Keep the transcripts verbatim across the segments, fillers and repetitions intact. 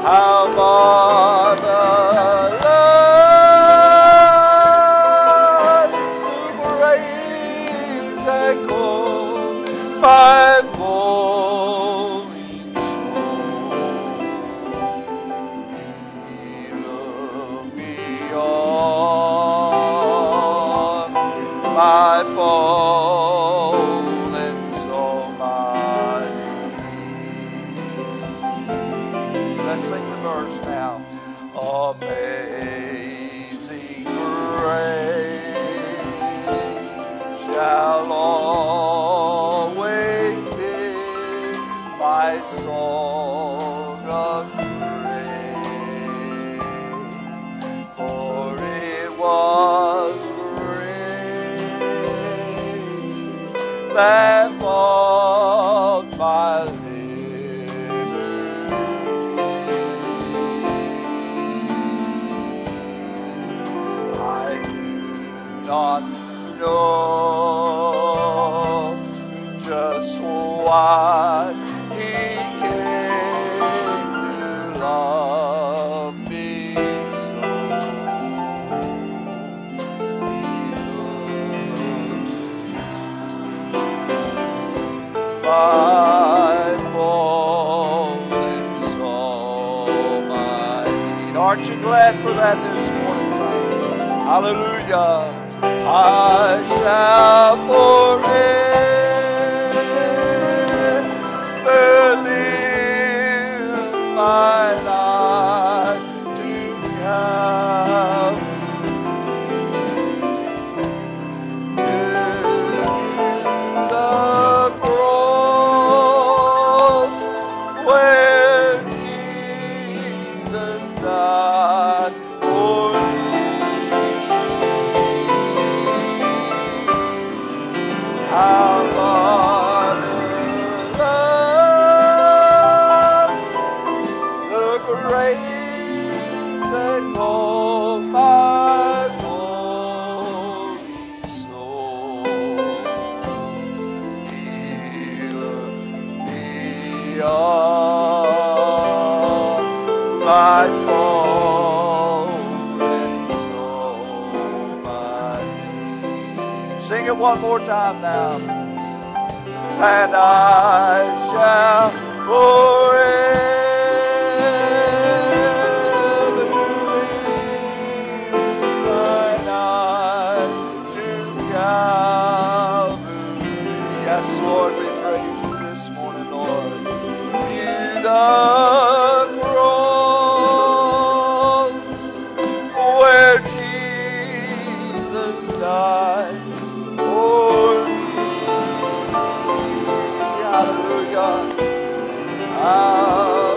How marvelous the grace that called my falling soul. He looked beyond my fall and saw my need. Let's sing the verse now. Amazing grace shall always be my song of praise, for it was grace that bought my liberty. I do not know just why He came to love me so. My fallen soul, my need. Aren't you glad for that this morning, saints? Hallelujah. I shall forever live my life to Calvary. Sing it one more time now. And I shall forever live my life to Calvary. Yes, Lord, we praise you this morning, Lord. View the cross where Jesus died. How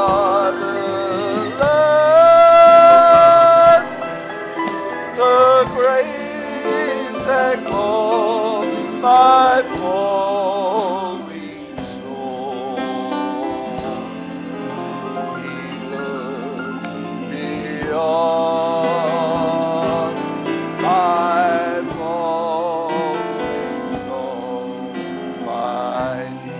marvelous the grace that called my falling soul. He looked beyond my falling soul, my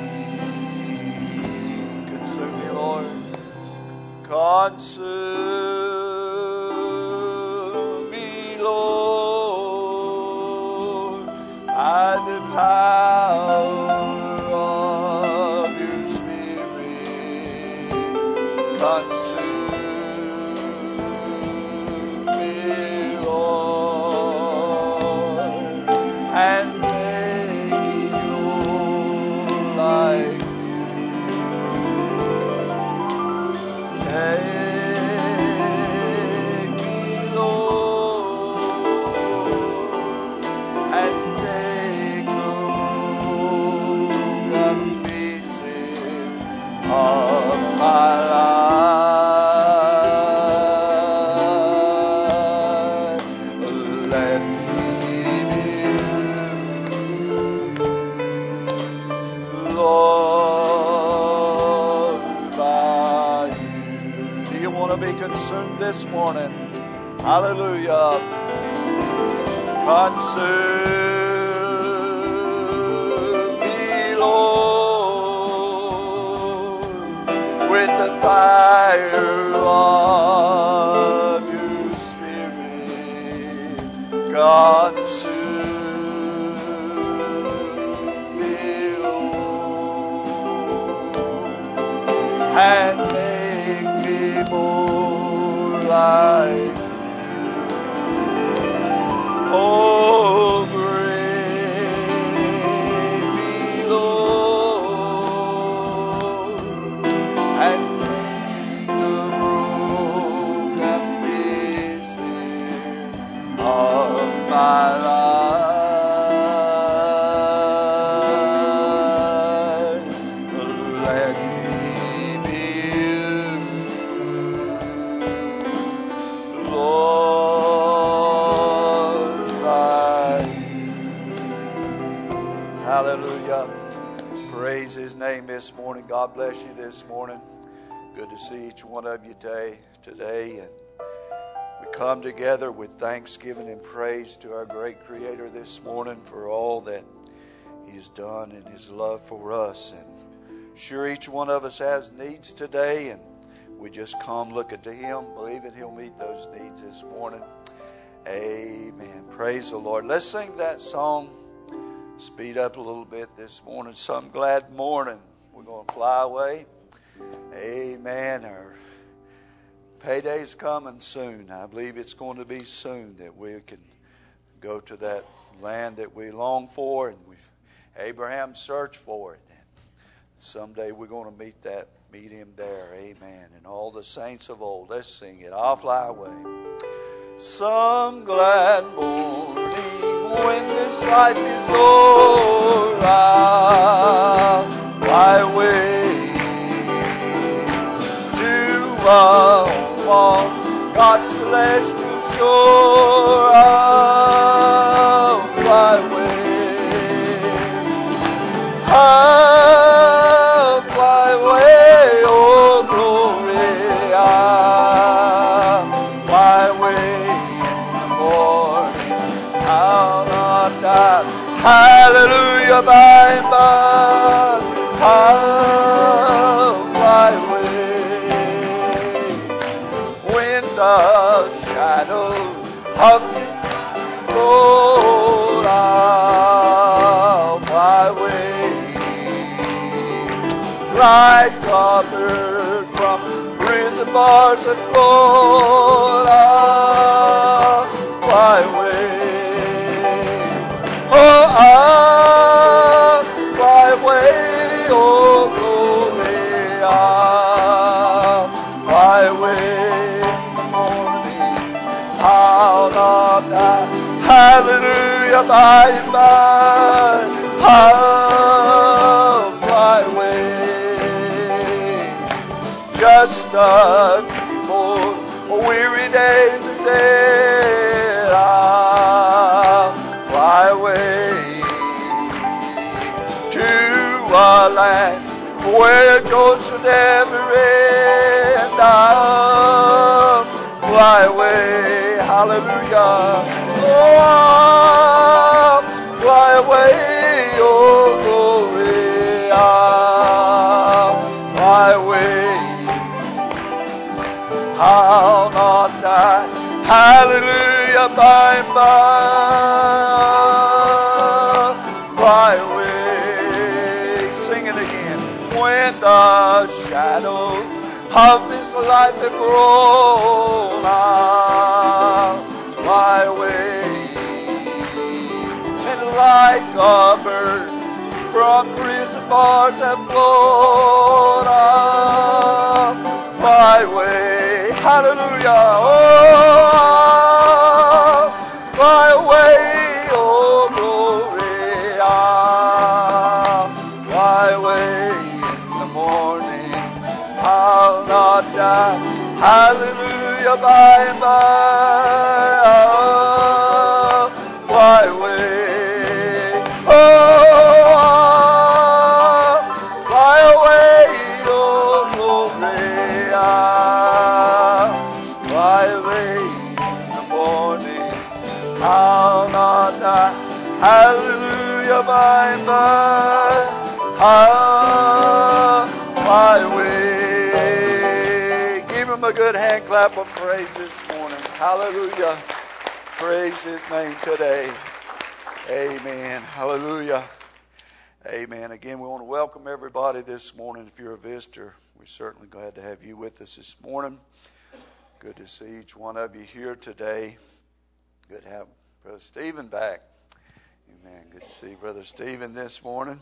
consume me, Lord, by the power of your Spirit. Consume me, Lord, and make me, Lord, like take me, Lord, and take the broken pieces of my life. Let me be you, Lord, by you. Do you want to be consumed this morning? Hallelujah. Consume me, Lord, with the fire fire of your Spirit consume me, Lord, and make me more like you. Oh, break me, Lord, and make the broken pieces of my life. Let me be you, Lord, by you. Hallelujah. Praise His name this morning. God bless you this morning. Good to see each one of you today. today. And we come together with thanksgiving and praise to our great Creator this morning for all that He's done and His love for us. And sure, each one of us has needs today, and we just come looking to Him, believing He'll meet those needs this morning. Amen. Praise the Lord. Let's sing that song. Speed up a little bit this morning. Some glad morning. We're going to fly away. Amen. Our payday's coming soon. I believe it's going to be soon that we can go to that land that we long for, and we Abraham searched for it. And someday we're going to meet that, meet him there. Amen. And all the saints of old. Let's sing it. I'll fly away. Some glad morning when this life is o'er, I'll fly away to a warm God's celestial shore. I'll fly away. I'll fly away, oh glory. I'll fly away in the morning. I'll not die. Hallelujah, by and by. I'll fly away when the shadow of His throne. I'll fly away like a bird from prison bars and float. I'll fly away. Oh, I'll fly away, oh glory. I'll fly away in the morning. I'll not die. Hallelujah, by and by. I'll fly away. Just a few more weary days and then I'll fly away to a land where joy should never end. I'll fly away. Hallelujah. Oh, I'll fly away. Oh, glory. I'll fly away. I'll not die. Hallelujah, by and by. Fly away. Sing it again. When the shadow of this life has grown, I'll fly away. And like a bird from prison bars have flown, I'll fly away. Hallelujah. Oh, fly away, oh glory. I'll fly away in the morning. I'll not die. Hallelujah, by and by. I'll fly away. Oh, fly away, oh glory. I'll fly away in the morning. I'll not die. Hallelujah, by and by. I'll fly away. him a good hand clap of praise this morning. Hallelujah. Praise his name today. Amen. Hallelujah. Amen. Again, we want to welcome everybody this morning. If you're a visitor, we're certainly glad to have you with us this morning. Good to see each one of you here today. Good to have Brother Stephen back. Amen. Good to see Brother Stephen this morning.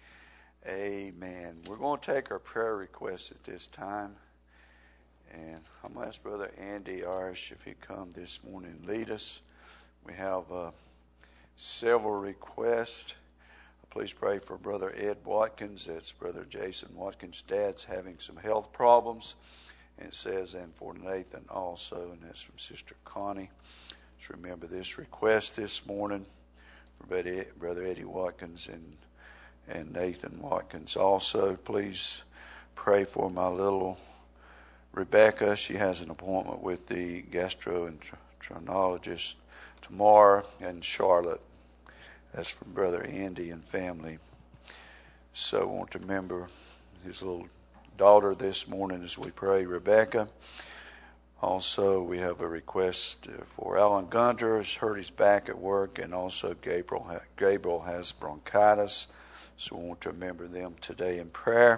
Amen. We're going to take our prayer requests at this time. And I'm going to ask Brother Andy Irish if he'd come this morning and lead us. We have uh, several requests. Please pray for Brother Ed Watkins. That's Brother Jason Watkins' dad's having some health problems. And it says, and for Nathan also, and that's from Sister Connie. Let's remember this request this morning for Brother Eddie Watkins and and Nathan Watkins. Also, please pray for my little Rebecca. She has an appointment with the gastroenterologist tomorrow, and Charlotte. That's from Brother Andy and family. So I want to remember his little daughter this morning as we pray, Rebecca. Also, we have a request for Alan Gunter. He's hurt his back at work, and also Gabriel, Gabriel has bronchitis. So we want to remember them today in prayer.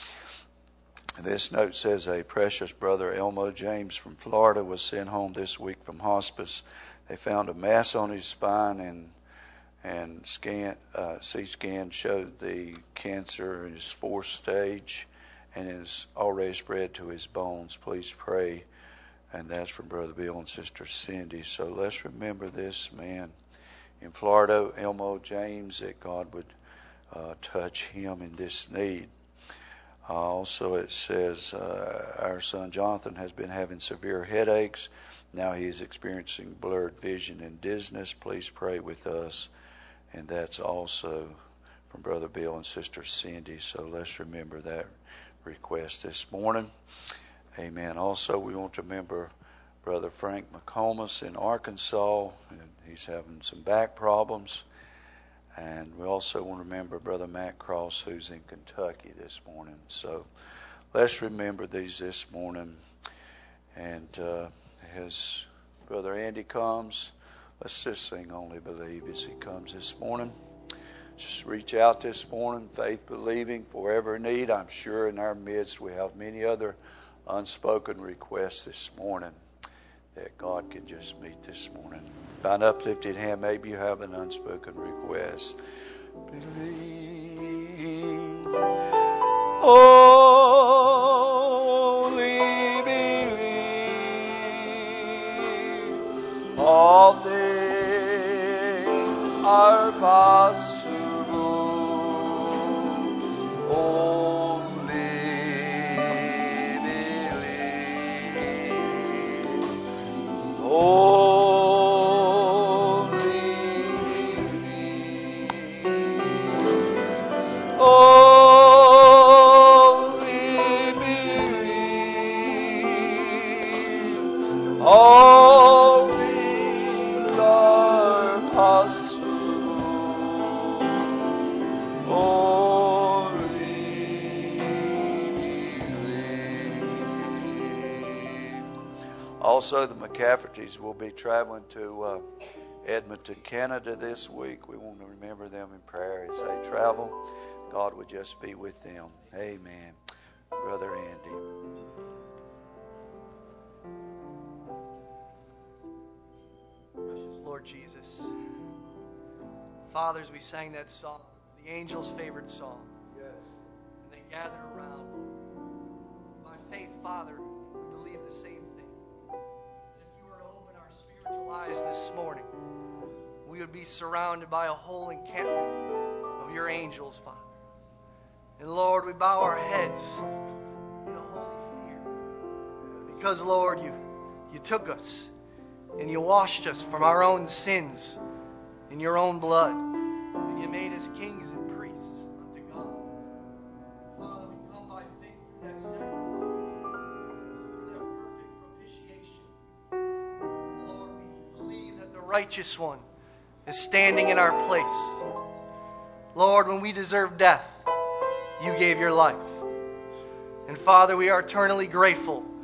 This note says a precious brother, Elmo James from Florida, was sent home this week from hospice. They found a mass on his spine, and and scan uh, C T scan showed the cancer in his fourth stage and is already spread to his bones. Please pray. And that's from Brother Bill and Sister Cindy. So let's remember this man in Florida, Elmo James, that God would Uh, touch him in this need. Uh, also, it says uh, our son Jonathan has been having severe headaches. Now he is experiencing blurred vision and dizziness. Please pray with us. And that's also from Brother Bill and Sister Cindy. So let's remember that request this morning. Amen. Also, we want to remember Brother Frank McComas in Arkansas. And he's having some back problems. And we also want to remember Brother Matt Cross, who's in Kentucky this morning. So let's remember these this morning. And uh, as Brother Andy comes, let's just sing Only Believe as he comes this morning. Just reach out this morning, faith believing for every need. I'm sure in our midst we have many other unspoken requests this morning that God can just meet this morning. By an uplifted hand, maybe you have an unspoken request. Believe, only believe, all things are possible. Only believe. Oh, all things are possible. Only believe. Also, the McCaffertys will be traveling to uh, Edmonton, Canada this week. We want to remember them in prayer as they travel. God would just be with them. Amen. Brother Andy. Lord Jesus. Fathers, we sang that song, the angels' favorite song. Yes. And they gathered around. By faith, Father, we believe the same thing. If you were to open our spiritual eyes this morning, we would be surrounded by a whole encampment of your angels, Father. And Lord, we bow our heads in a holy fear. Because, Lord, you, you took us and you washed us from our own sins in your own blood. And you made us kings and priests unto God. Father, we come by faith through that sacrifice, through that perfect propitiation. Lord, we believe that the righteous one is standing in our place. Lord, when we deserve death, you gave your life. And Father, we are eternally grateful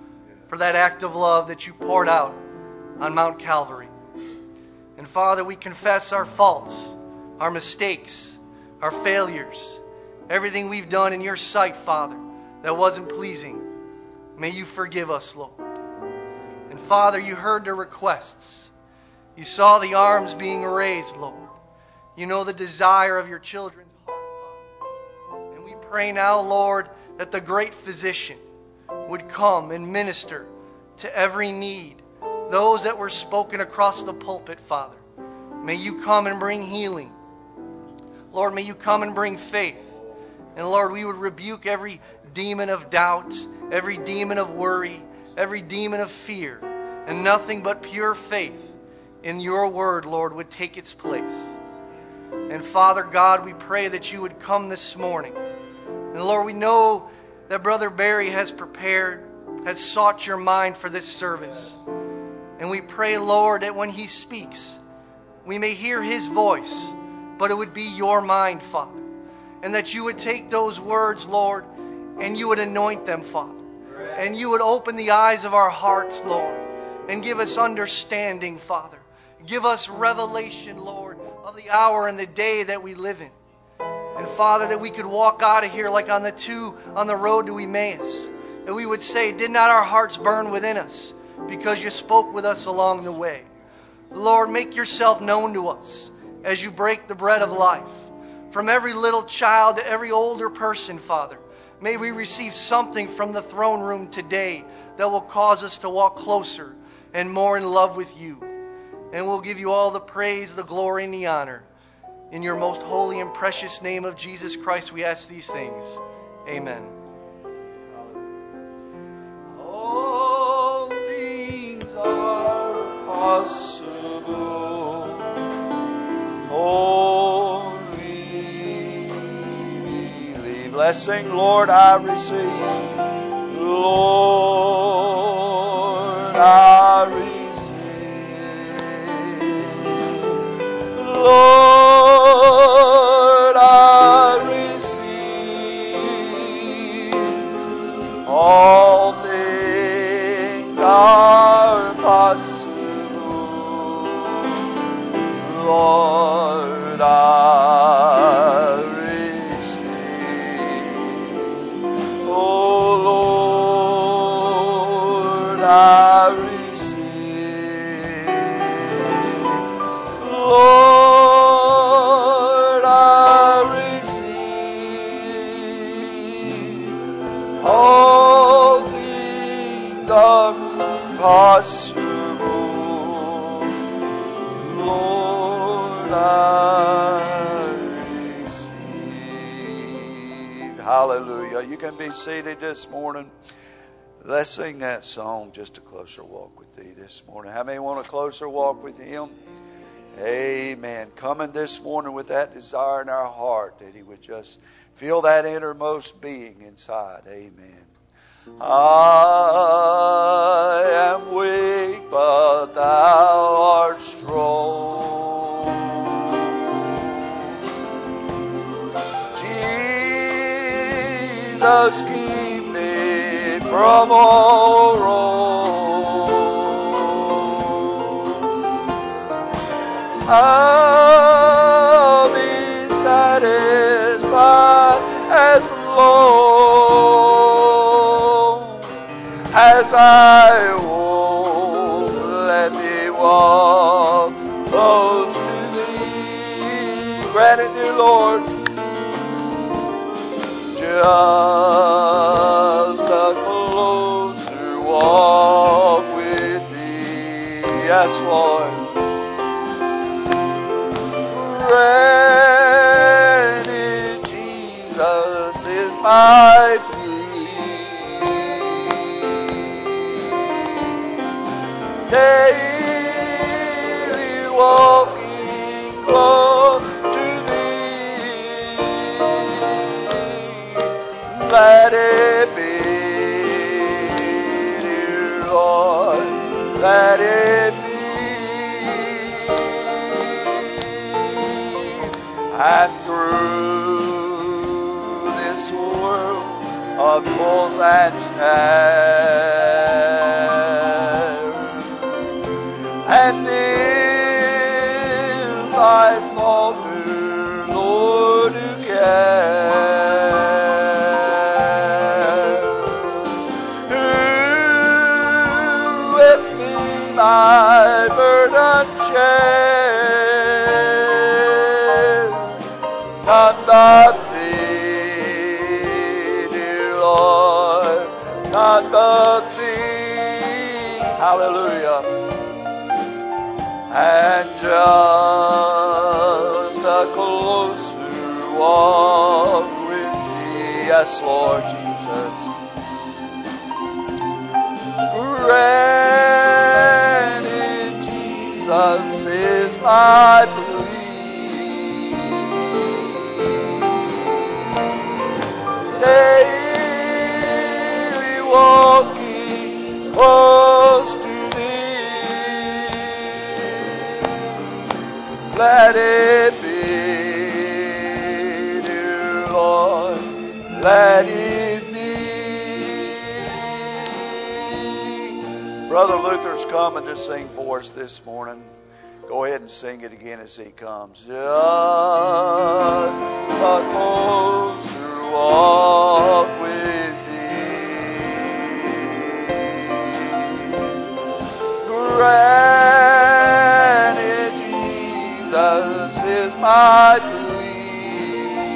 for that act of love that you poured out on Mount Calvary. And Father, we confess our faults, our mistakes, our failures, everything we've done in your sight, Father, that wasn't pleasing. May you forgive us, Lord. And Father, you heard the requests. You saw the arms being raised, Lord. You know the desire of your children's heart, Father. And we pray now, Lord, that the great physician would come and minister to every need. Those that were spoken across the pulpit, Father. May you come and bring healing. Lord, may you come and bring faith. And Lord, we would rebuke every demon of doubt, every demon of worry, every demon of fear. And nothing but pure faith in your word, Lord, would take its place. And Father God, we pray that you would come this morning. And Lord, we know that Brother Barry has prepared, has sought your mind for this service. And we pray, Lord, that when he speaks, we may hear his voice, but it would be your mind, Father. And that you would take those words, Lord, and you would anoint them, Father. And you would open the eyes of our hearts, Lord, and give us understanding, Father. Give us revelation, Lord, of the hour and the day that we live in. And Father, that we could walk out of here like on the two on the road to Emmaus. That we would say, did not our hearts burn within us because you spoke with us along the way? Lord, make yourself known to us as you break the bread of life. From every little child to every older person, Father, may we receive something from the throne room today that will cause us to walk closer and more in love with you. And we'll give you all the praise, the glory, and the honor. In your most holy and precious name of Jesus Christ, we ask these things. Amen. All things are possible. Only believe. Blessing, Lord, I receive. Lord, I receive. Lord, I receive. All things are possible. Lord, I receive. Oh, Lord, I receive. Lord, all things are possible. Lord, I receive. Hallelujah. You can be seated this morning. Let's sing that song, Just a Closer Walk with Thee, this morning. How many want a closer walk with Him? Amen. Coming this morning with that desire in our heart that He would just feel that innermost being inside. Amen. I am weak, but Thou art strong. Jesus, keep me from all wrong. I'll be satisfied as long as I walk. Let me walk close to Thee. Grant it, dear Lord. Just a closer walk with Thee. Yes, Lord. Granted, Jesus is my plea. Daily walking close to Thee. Let it be, dear Lord, let it be. And through this world of toils and snares, my burden share. None but Thee, dear Lord, none but Thee. Hallelujah. And just a closer walk with Thee. Yes, Lord Jesus. Granted, Jesus is my plea. Daily walking close to Thee. Let it be, dear Lord, let it be. Brother Luther's coming to sing for us this morning. Go ahead and sing it again as he comes. Just a closer walk with Thee. Granted, Jesus is my plea.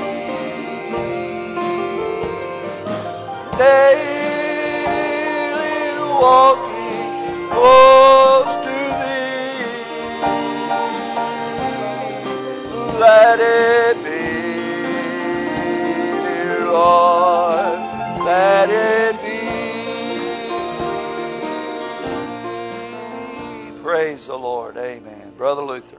Daily walking close to Thee. Let it be, dear Lord, let it be. Praise the Lord. Amen. Brother Luther.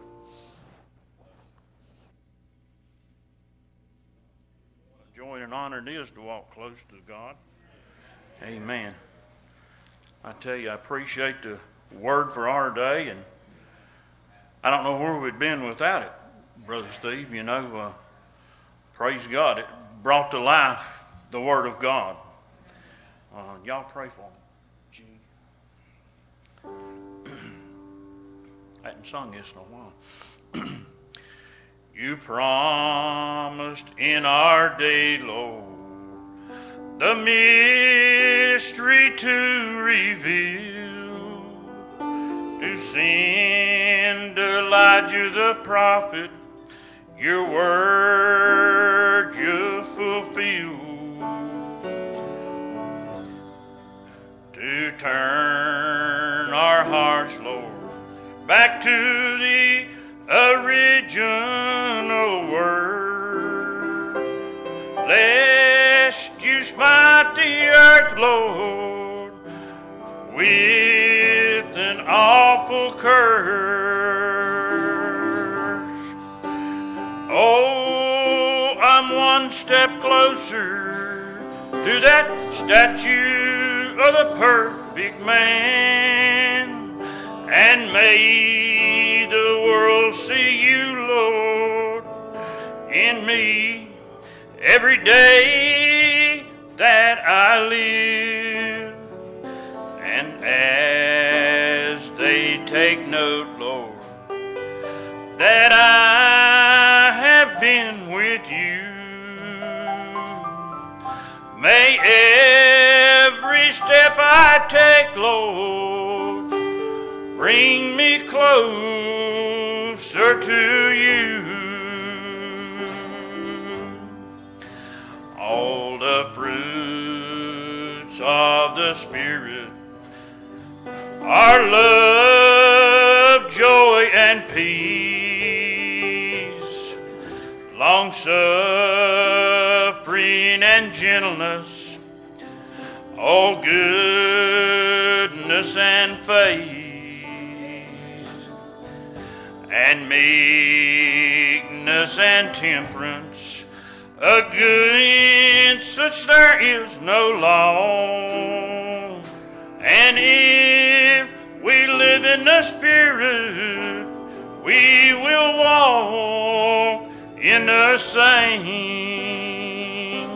Joy and honor it is to walk close to God. Amen. I tell you, I appreciate the word for our day, and I don't know where we'd been without it, Brother Steve. You know, uh, praise God. It brought to life the Word of God. Uh, y'all pray for me. Gee. I hadn't sung this in a while. You promised in our day, Lord, the mystery to reveal, to send Elijah the prophet, your word you fulfill, to turn our hearts, Lord, back to the original word, lest you smite the earth, Lord, with an awful curse. Oh, I'm one step closer to that statue of the perfect man, and may the world see you, Lord, in me every day that I live. And as they take note, Lord, that I have been with you, may every step I take, Lord, bring me closer to you. All the fruits of the Spirit are love, joy, and peace, long-suffering and gentleness, all goodness and faith, and meekness and temperance. Against such there is no law. And if we live in the Spirit, we will walk in the same.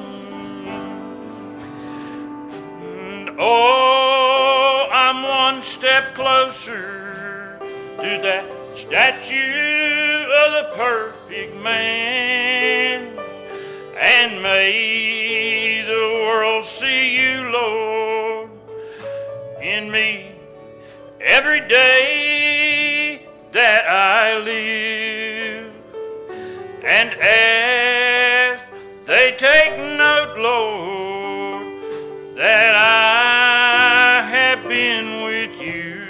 And oh, I'm one step closer to that statue of the perfect man. And may the world see you, Lord, in me every day that I live. And as they take note, Lord, that I have been with you,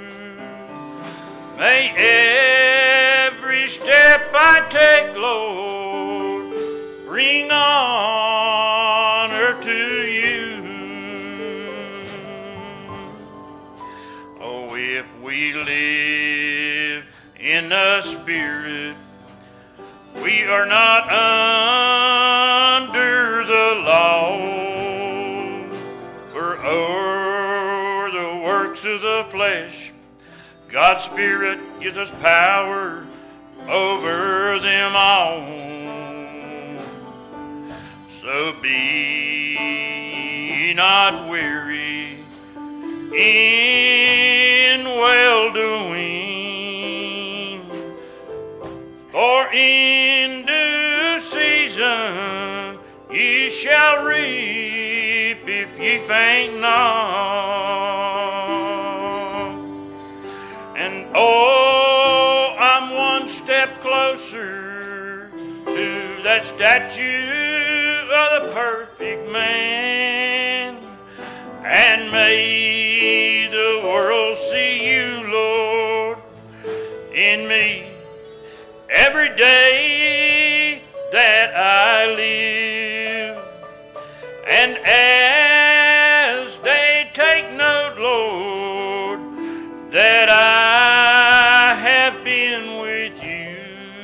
may every step I take, Lord, bring honor to you. Oh, if we live in the Spirit, we are not under the law, or o'er the works of the flesh. God's Spirit gives us power over them all. So be not weary in well-doing, for in due season ye shall reap if ye faint not. And oh, I'm one step closer to that statue of the perfect man. And may the world see you, Lord, in me every day that I live. And as they take note, Lord, that I have been with you,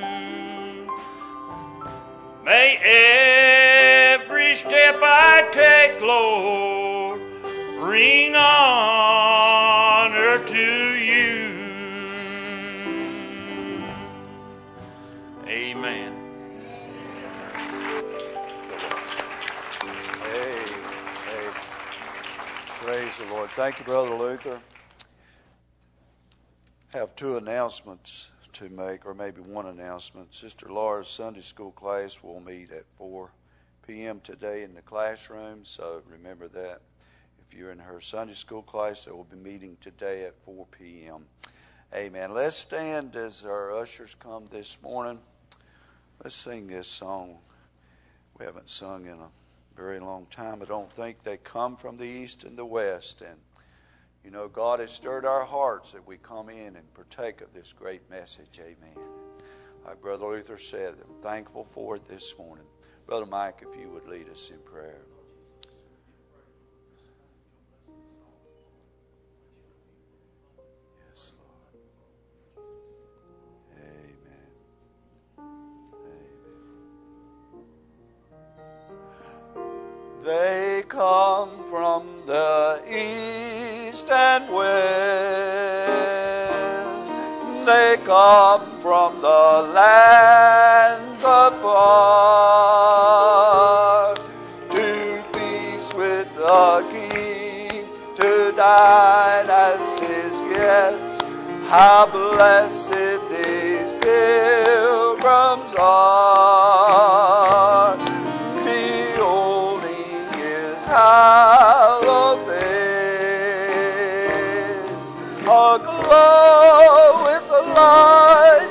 may every step I take, Lord, bring honor to you. Amen. Hey, hey. Praise the Lord. Thank you, Brother Luther. I have two announcements to make, or maybe one announcement. Sister Laura's Sunday school class will meet at four p.m. today in the classroom, so remember that. If you're in her Sunday school class, they will be meeting today at four p.m. Amen. Let's stand as our ushers come this morning. Let's sing this song. We haven't sung in a very long time. I don't think. They come from the east and the west. And, you know, God has stirred our hearts that we come in and partake of this great message. Amen. Like Brother Luther said, I'm thankful for it this morning. Brother Mike, if you would lead us in prayer. Yes, Lord. Amen. Amen. They come from the east and west. They come from the lands afar to feast with the King, to dine as his guests. How blessed these pilgrims are, beholding his hallowed face, aglow with the light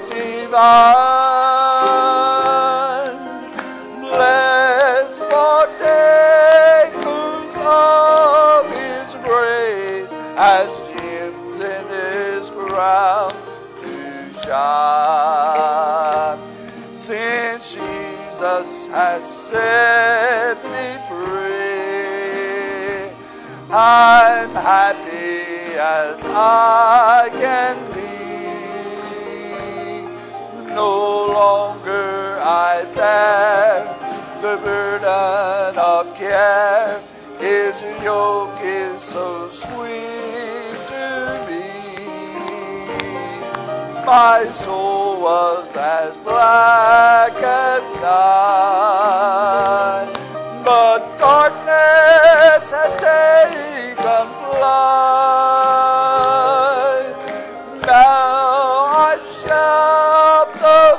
divine. Blessed partakers of his grace, as gems in his crown to shine. Since Jesus has set me free, I'm happy as I can be. No longer I bear the burden of care. His yoke is so sweet to me. My soul was as black as night, but darkness has taken flight. Now I shout the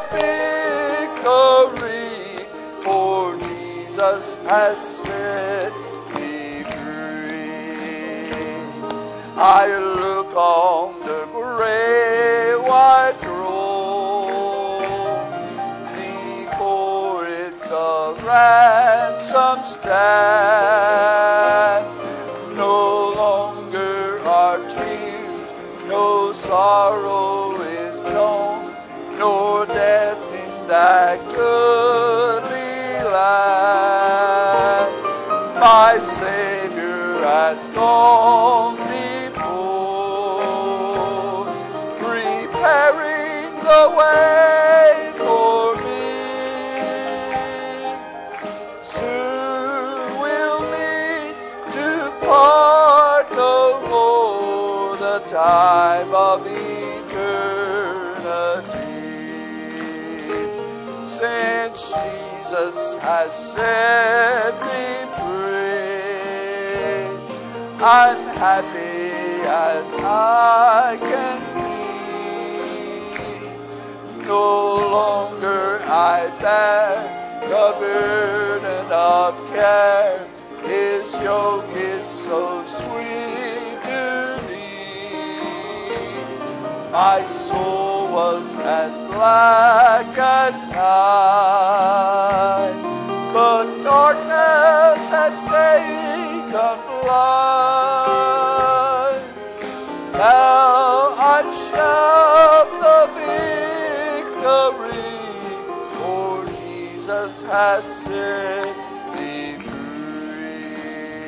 victory, for Jesus has set me free. I look on the great white throne, before it the ransom stand. No longer are tears, no sorrow is known, nor death in that goodly land. My Savior has gone before, preparing the way for me. Soon we'll meet to part no more, the time of eternity. Since Jesus has set me free, I'm happy as I can be. No longer I bear the burden of care. His yoke is so sweet to me. My soul was as black as night, but darkness has taken flight. Now I shout the victory, for Jesus has set me free.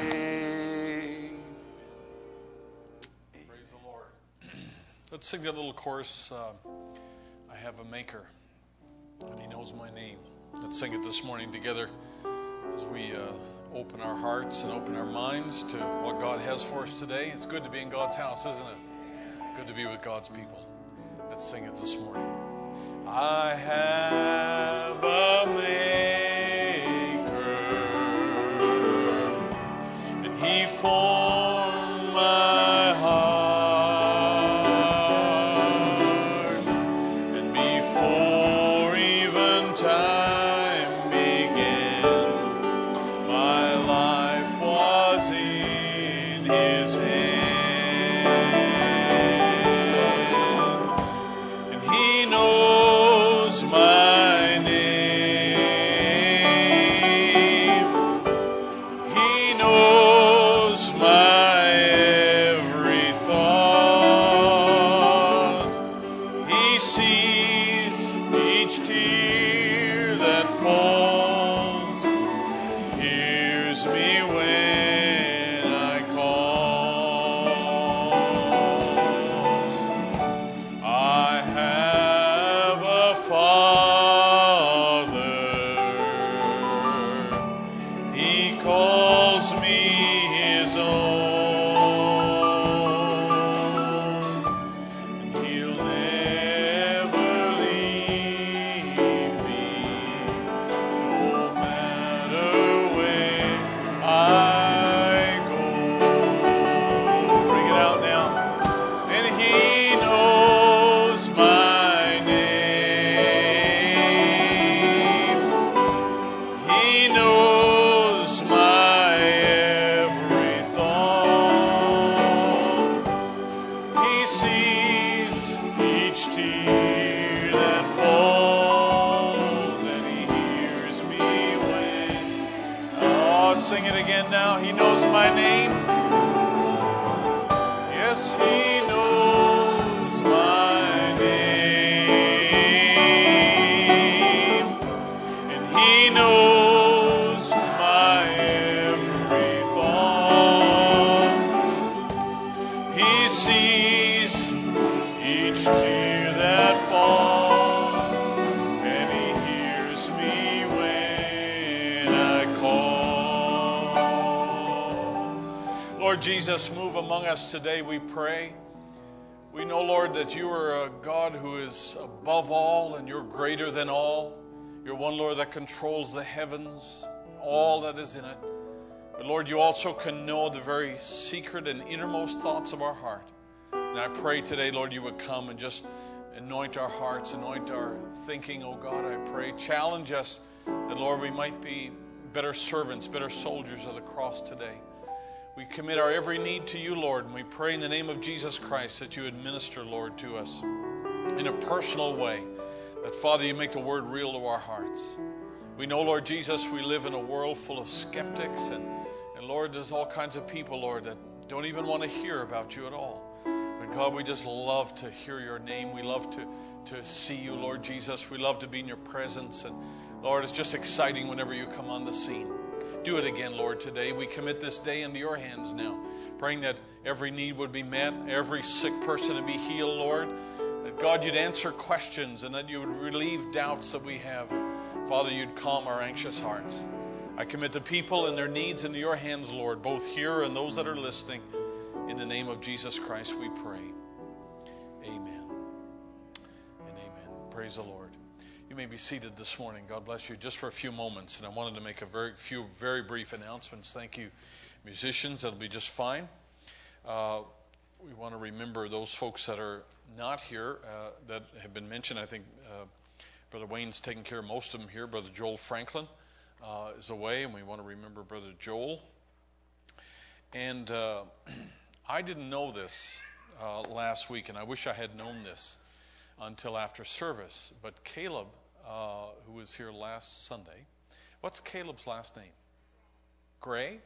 Praise the Lord. Let's sing that little chorus. Uh, I have a maker, and he knows my name. Let's sing it this morning together as we uh, open our hearts and open our minds to what God has for us today. It's good to be in God's house, isn't it? Good to be with God's people. Let's sing it this morning. I have a maker, and he formed my heart, and before even time began, my life was in his hand. And he knows my name. He knows my every thought. He sees each tear that falls, hears me when I call. I have a Father. He calls me his own, and he'll never leave me, no matter where I go. Bring it out now. And he knows my name. He knows my every thought. He sees each tear that falls, and he hears me when. Oh, sing it again now. He knows my name. Yes, he knows my name, and he knows my every thought. He sees each tear that falls, and he hears me when I call. Lord Jesus, move among us today, we pray. We know, Lord, that you are a God who is above all, and you're greater than all. You're one, Lord, that controls the heavens, all that is in it. But Lord, you also can know the very secret and innermost thoughts of our heart. And I pray today, Lord, you would come and just anoint our hearts, anoint our thinking, oh God, I pray. Challenge us that, Lord, we might be better servants, better soldiers of the cross today. We commit our every need to you, Lord, and we pray in the name of Jesus Christ that you administer, Lord, to us in a personal way. That, Father, you make the word real to our hearts. We know, Lord Jesus, we live in a world full of skeptics, and, and Lord, there's all kinds of people, Lord, that don't even want to hear about you at all. But God, we just love to hear your name. We love to, to see you, Lord Jesus. We love to be in your presence. And Lord, it's just exciting whenever you come on the scene. Do it again, Lord, today. We commit this day into your hands now, praying that every need would be met, every sick person to be healed, Lord. That, God, you'd answer questions and that you would relieve doubts that we have. Father, you'd calm our anxious hearts. I commit the people and their needs into your hands, Lord, both here and those that are listening. In the name of Jesus Christ, we pray. Amen and amen. Praise the Lord. You may be seated this morning. God bless you. Just for a few moments, and I wanted to make a very few very brief announcements. Thank you, musicians. That'll be just fine. Uh, we want to remember those folks that are not here uh, that have been mentioned. I think uh, Brother Wayne's taking care of most of them here. Brother Joel Franklin uh, is away, and we want to remember Brother Joel. And uh, I didn't know this uh, last week, and I wish I had known this until after service. But Caleb, uh, who was here last Sunday, what's Caleb's last name? Gray?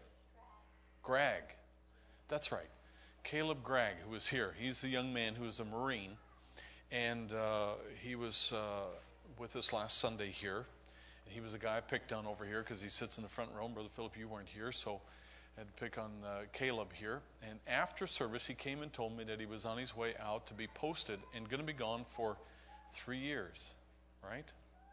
Gragg. That's right. Caleb Gragg, who was here. He's the young man who is a Marine, and uh, he was uh, with us last Sunday here. And he was the guy I picked on over here because he sits in the front row. Brother Philip, you weren't here, so I had to pick on uh, Caleb here. And after service, he came and told me that he was on his way out to be posted and going to be gone for three years, right?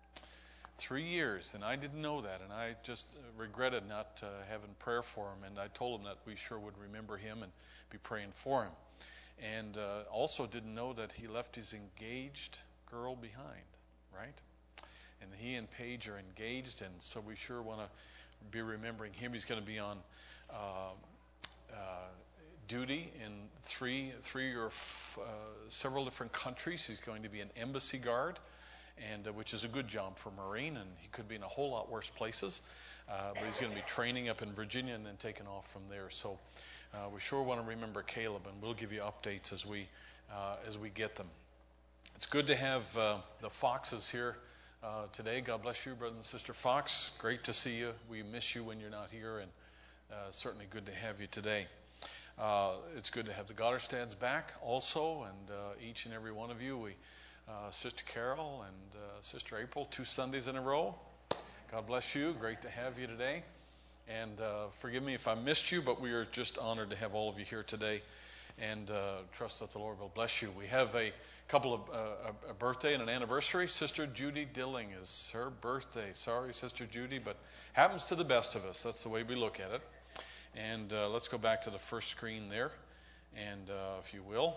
Three years, and I didn't know that, and I just regretted not uh, having prayer for him, and I told him that we sure would remember him and be praying for him. And uh, also didn't know that he left his engaged girl behind, right? And he and Paige are engaged, and so we sure want to be remembering him. He's going to be on Uh, uh, duty in three, three or f- uh, several different countries. He's going to be an embassy guard, and uh, which is a good job for a Marine, and he could be in a whole lot worse places. Uh, but he's going to be training up in Virginia and then taking off from there. So uh, we sure want to remember Caleb, and we'll give you updates as we uh, as we get them. It's good to have uh, the Foxes here uh, today. God bless you, brother and sister Fox. Great to see you. We miss you when you're not here, and Uh, certainly good to have you today. Uh, it's good to have the Gotterstads back also, and uh, each and every one of you. We, uh, Sister Carol and uh, Sister April, two Sundays in a row. God bless you. Great to have you today. And uh, forgive me if I missed you, but we are just honored to have all of you here today, and uh, trust that the Lord will bless you. We have a couple of uh, a birthday and an anniversary. Sister Judy Dilling is her birthday. Sorry, Sister Judy, but happens to the best of us. That's the way we look at it. And uh, let's go back to the first screen there, and uh, if you will.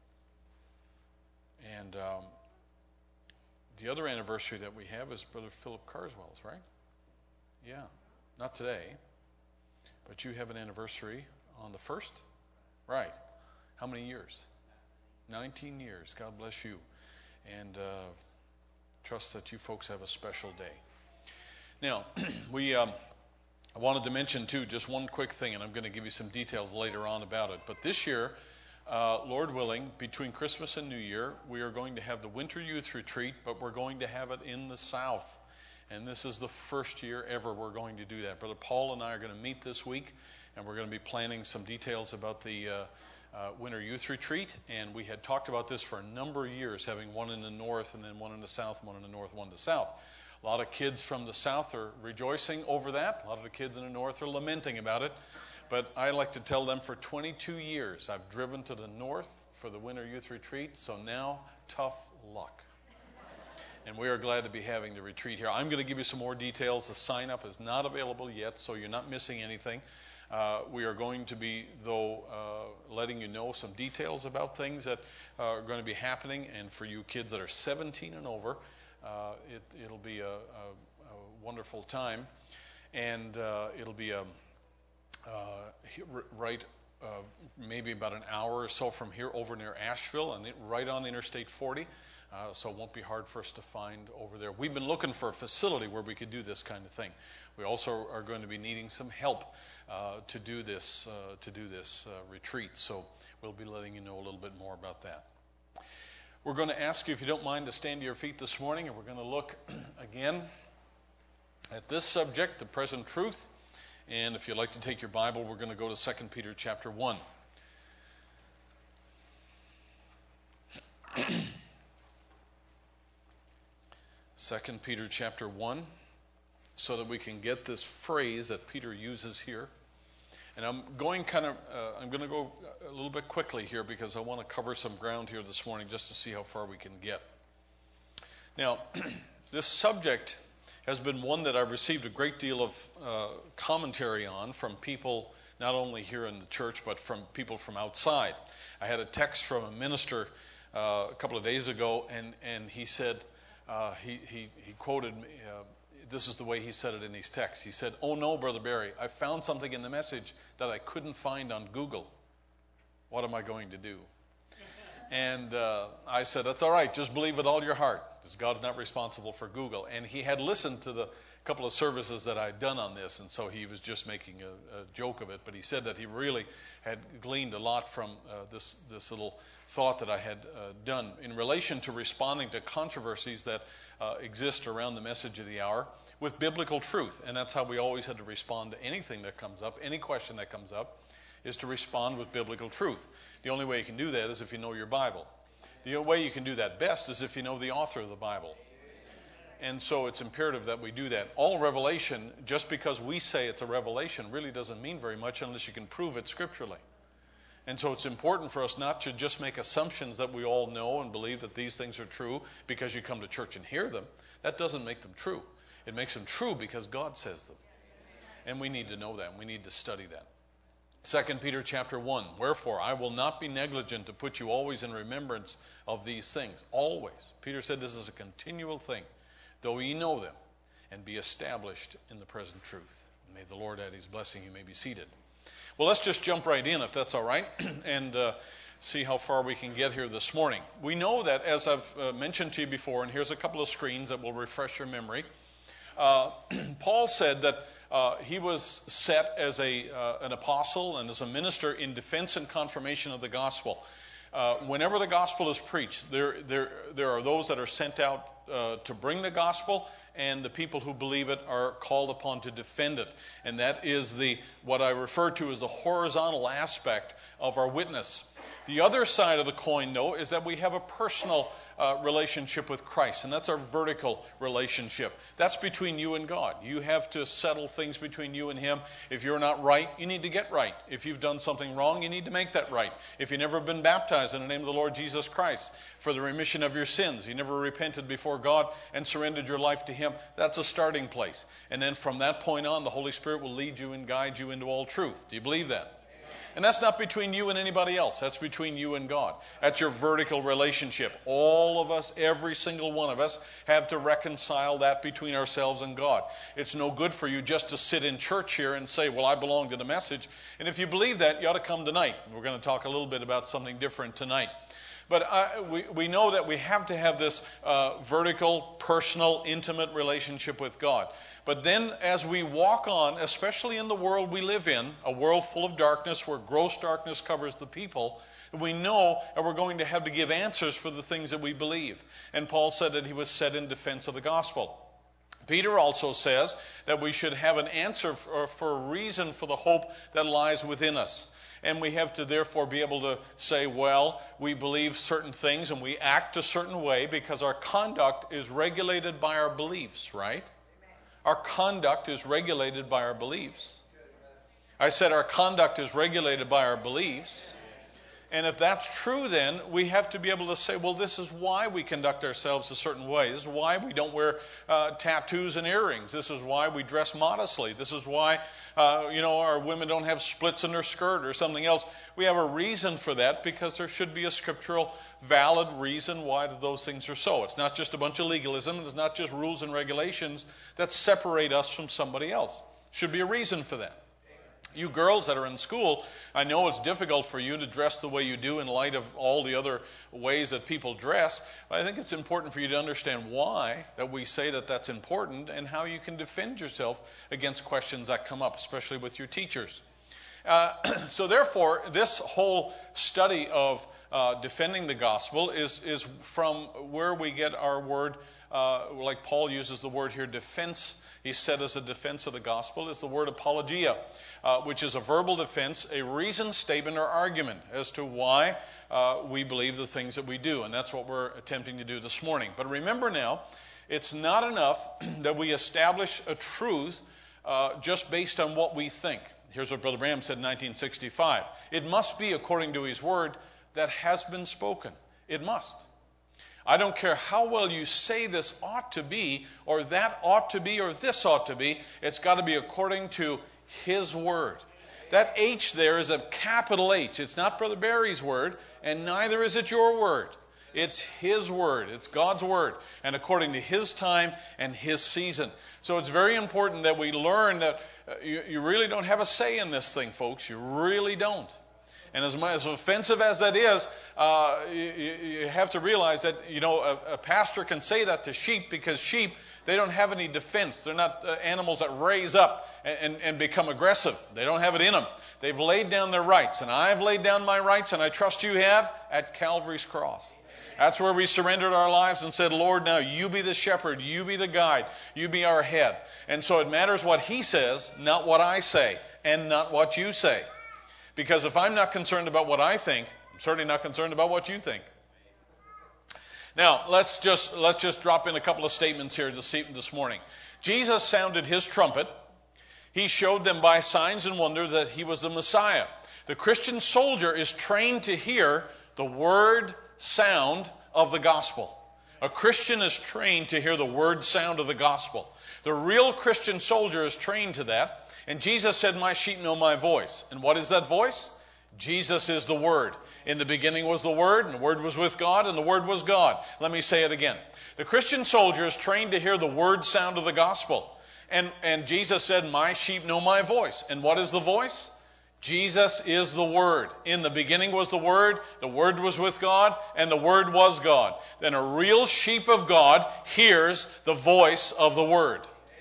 And um, the other anniversary that we have is Brother Philip Carswell's, right? Yeah, not today, but you have an anniversary on the first? Right. How many years? nineteen years. God bless you. And uh, trust that you folks have a special day. Now, we... Um, I wanted to mention, too, just one quick thing, and I'm going to give you some details later on about it. But this year, uh, Lord willing, between Christmas and New Year, we are going to have the Winter Youth Retreat, but we're going to have it in the South. And this is the first year ever we're going to do that. Brother Paul and I are going to meet this week, and we're going to be planning some details about the uh, uh, Winter Youth Retreat. And we had talked about this for a number of years, having one in the north and then one in the south, one in the north, one in the south. A lot of kids from the south are rejoicing over that. A lot of the kids in the north are lamenting about it. But I like to tell them for twenty-two years I've driven to the north for the Winter Youth Retreat, so now tough luck. And we are glad to be having the retreat here. I'm going to give you some more details. The sign-up is not available yet, so you're not missing anything. Uh, we are going to be, though, uh, letting you know some details about things that uh, are going to be happening. And for you kids that are seventeen and over, Uh, it, it'll be a, a, a wonderful time, and uh, it'll be a, uh, right uh, maybe about an hour or so from here over near Asheville, and it, right on Interstate forty. Uh, so it won't be hard for us to find over there. We've been looking for a facility where we could do this kind of thing. We also are going to be needing some help uh, to do this uh, to do this uh, retreat. So we'll be letting you know a little bit more about that. We're going to ask you, if you don't mind, to stand to your feet this morning, and we're going to look again at this subject, the present truth. And if you'd like to take your Bible, we're going to go to Second Peter chapter one. Second Peter chapter one, so that we can get this phrase that Peter uses here. And I'm going kind of, uh, I'm going to go a little bit quickly here because I want to cover some ground here this morning just to see how far we can get. Now, this subject has been one that I've received a great deal of uh, commentary on from people not only here in the church but from people from outside. I had a text from a minister uh, a couple of days ago, and, and he said, uh, he, he, he quoted me, uh, this is the way he said it in his text. He said, "Oh no, Brother Barry, I found something in the message that I couldn't find on Google. What am I going to do?" And uh, I said, "That's all right. Just believe with all your heart, because God's not responsible for Google." And he had listened to the couple of services that I'd done on this, and so he was just making a, a joke of it. But he said that he really had gleaned a lot from uh, this this little thought that I had uh, done in relation to responding to controversies that uh, exist around the message of the hour with biblical truth. And that's how we always had to respond to anything that comes up, any question that comes up, is to respond with biblical truth. The only way you can do that is if you know your Bible. The only way you can do that best is if you know the author of the Bible. And so it's imperative that we do that. All revelation, just because we say it's a revelation, really doesn't mean very much unless you can prove it scripturally. And so it's important for us not to just make assumptions that we all know and believe that these things are true because you come to church and hear them. That doesn't make them true. It makes them true because God says them. And we need to know that. We need to study that. Second Peter chapter one, "Wherefore I will not be negligent to put you always in remembrance of these things." Always. Peter said this is a continual thing. "Though ye know them, and be established in the present truth." May the Lord add his blessing. You may be seated. Well, let's just jump right in, if that's all right, and uh, see how far we can get here this morning. We know that, as I've uh, mentioned to you before, and here's a couple of screens that will refresh your memory, uh, Paul said that uh, he was set as a uh, an apostle and as a minister in defense and confirmation of the gospel. Uh, whenever the gospel is preached, there, there, there are those that are sent out uh, to bring the gospel, and the people who believe it are called upon to defend it. And that is the what I refer to as the horizontal aspect of our witness. The other side of the coin, though, is that we have a personal uh, relationship with Christ, and that's our vertical relationship. That's between you and God. You have to settle things between you and Him. If you're not right, you need to get right. If you've done something wrong, you need to make that right. If you've never been baptized in the name of the Lord Jesus Christ for the remission of your sins, you never repented before God and surrendered your life to Him, that's a starting place. And then from that point on, the Holy Spirit will lead you and guide you into all truth. Do you believe that? And that's not between you and anybody else. That's between you and God. That's your vertical relationship. All of us, every single one of us, have to reconcile that between ourselves and God. It's no good for you just to sit in church here and say, well, I belong to the message. And if you believe that, you ought to come tonight. We're going to talk a little bit about something different tonight. But I, we, we know that we have to have this uh, vertical, personal, intimate relationship with God. But then as we walk on, especially in the world we live in, a world full of darkness where gross darkness covers the people, we know that we're going to have to give answers for the things that we believe. And Paul said that he was set in defense of the gospel. Peter also says that we should have an answer for, for a reason for the hope that lies within us. And we have to therefore be able to say, well, we believe certain things and we act a certain way because our conduct is regulated by our beliefs, right? Our conduct is regulated by our beliefs. I said our conduct is regulated by our beliefs. And if that's true, then we have to be able to say, well, this is why we conduct ourselves a certain way. This is why we don't wear uh, tattoos and earrings. This is why we dress modestly. This is why, uh, you know, our women don't have splits in their skirt or something else. We have a reason for that because there should be a scriptural, valid reason why those things are so. It's not just a bunch of legalism. It's not just rules and regulations that separate us from somebody else. Should be a reason for that. You girls that are in school, I know it's difficult for you to dress the way you do in light of all the other ways that people dress. But I think it's important for you to understand why that we say that that's important and how you can defend yourself against questions that come up, especially with your teachers. Uh, so therefore, this whole study of uh, defending the gospel is, is from where we get our word, uh, like Paul uses the word here, defense. He said as a defense of the gospel is the word apologia, uh, which is a verbal defense, a reasoned statement or argument as to why uh, we believe the things that we do. And that's what we're attempting to do this morning. But remember now, it's not enough that we establish a truth uh, just based on what we think. Here's what Brother Branham said in nineteen sixty-five. It must be according to his word that has been spoken. It must. I don't care how well you say this ought to be, or that ought to be, or this ought to be. It's got to be according to his word. That H there is a capital H. It's not Brother Barry's word, and neither is it your word. It's his word. It's God's word, and according to his time and his season. So it's very important that we learn that uh, you, you really don't have a say in this thing, folks. You really don't. And as, as offensive as that is, uh, you, you have to realize that, you know, a, a pastor can say that to sheep because sheep, they don't have any defense. They're not uh, animals that raise up and, and, and become aggressive. They don't have it in them. They've laid down their rights. And I've laid down my rights, and I trust you have, at Calvary's cross. That's where we surrendered our lives and said, Lord, now you be the shepherd, you be the guide, you be our head. And so it matters what he says, not what I say, and not what you say. Because if I'm not concerned about what I think, I'm certainly not concerned about what you think. Now, let's just let's just drop in a couple of statements here this, this morning. Jesus sounded his trumpet. He showed them by signs and wonders that he was the Messiah. The Christian soldier is trained to hear the word sound of the gospel. A Christian is trained to hear the word sound of the gospel. The real Christian soldier is trained to that. And Jesus said, my sheep know my voice. And what is that voice? Jesus is the Word. In the beginning was the Word, and the Word was with God, and the Word was God. Let me say it again. The Christian soldier is trained to hear the word sound of the gospel. And, and Jesus said, my sheep know my voice. And what is the voice? Jesus is the Word. In the beginning was the Word, the Word was with God, and the Word was God. Then a real sheep of God hears the voice of the Word.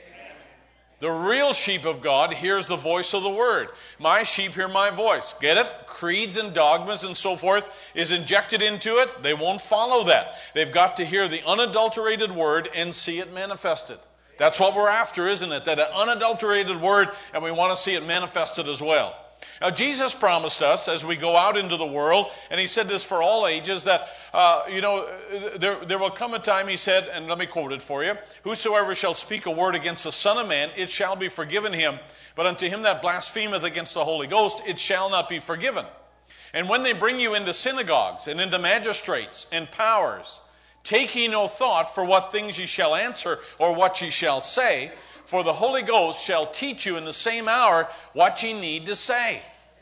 The real sheep of God hears the voice of the Word. My sheep hear my voice. Get it? Creeds and dogmas and so forth is injected into it. They won't follow that. They've got to hear the unadulterated Word and see it manifested. That's what we're after, isn't it? That unadulterated Word, and we want to see it manifested as well. Now, Jesus promised us as we go out into the world, and he said this for all ages, that, uh, you know, there, there will come a time, he said, and let me quote it for you, whosoever shall speak a word against the Son of Man, it shall be forgiven him. But unto him that blasphemeth against the Holy Ghost, it shall not be forgiven. And when they bring you into synagogues and into magistrates and powers, take ye no thought for what things ye shall answer or what ye shall say, for the Holy Ghost shall teach you in the same hour what ye need to say.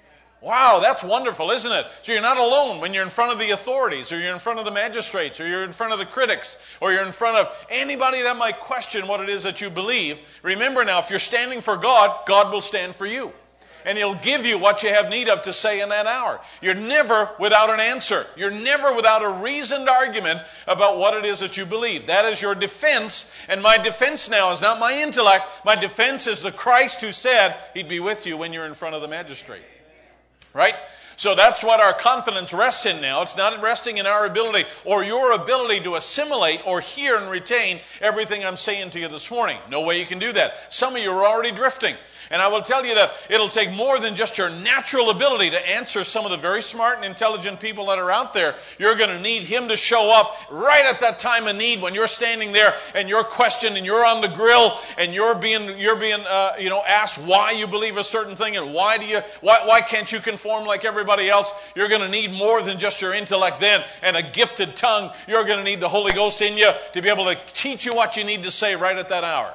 Wow, that's wonderful, isn't it? So you're not alone when you're in front of the authorities, or you're in front of the magistrates, or you're in front of the critics, or you're in front of anybody that might question what it is that you believe. Remember now, if you're standing for God, God will stand for you. And He'll give you what you have need of to say in that hour. You're never without an answer. You're never without a reasoned argument about what it is that you believe. That is your defense. And my defense now is not my intellect. My defense is the Christ who said He'd be with you when you're in front of the magistrate. Right? So that's what our confidence rests in now. It's not resting in our ability or your ability to assimilate or hear and retain everything I'm saying to you this morning. No way you can do that. Some of you are already drifting. And I will tell you that it'll take more than just your natural ability to answer some of the very smart and intelligent people that are out there. You're going to need Him to show up right at that time of need when you're standing there and you're questioned and you're on the grill and you're being you're being uh, you know asked why you believe a certain thing and why do you why why can't you conform like everybody else. You're going to need more than just your intellect then and a gifted tongue. You're going to need the Holy Ghost in you to be able to teach you what you need to say right at that hour.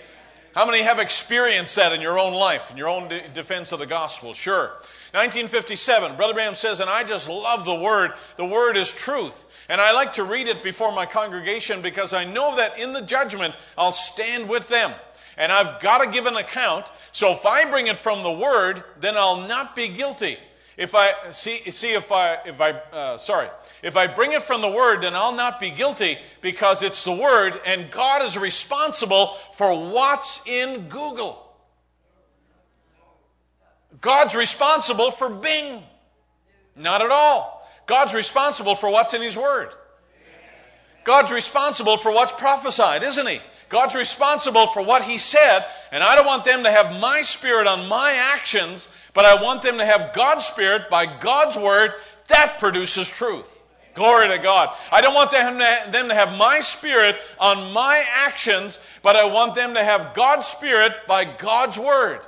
How many have experienced that in your own life, in your own de- defense of the gospel? Sure. nineteen fifty-seven, Brother Branham says, and I just love the Word. The Word is truth. And I like to read it before my congregation because I know that in the judgment, I'll stand with them. And I've got to give an account. So if I bring it from the Word, then I'll not be guilty. If I see, see if I, if I, uh, sorry, if I bring it from the Word, then I'll not be guilty because it's the Word, and God is responsible for what's in Google. God's responsible for Bing. Not at all. God's responsible for what's in His Word. God's responsible for what's prophesied, isn't He? God's responsible for what He said, and I don't want them to have my spirit on my actions, but I want them to have God's Spirit by God's Word. That produces truth. Glory to God. I don't want them to, them to have my spirit on my actions, but I want them to have God's Spirit by God's Word.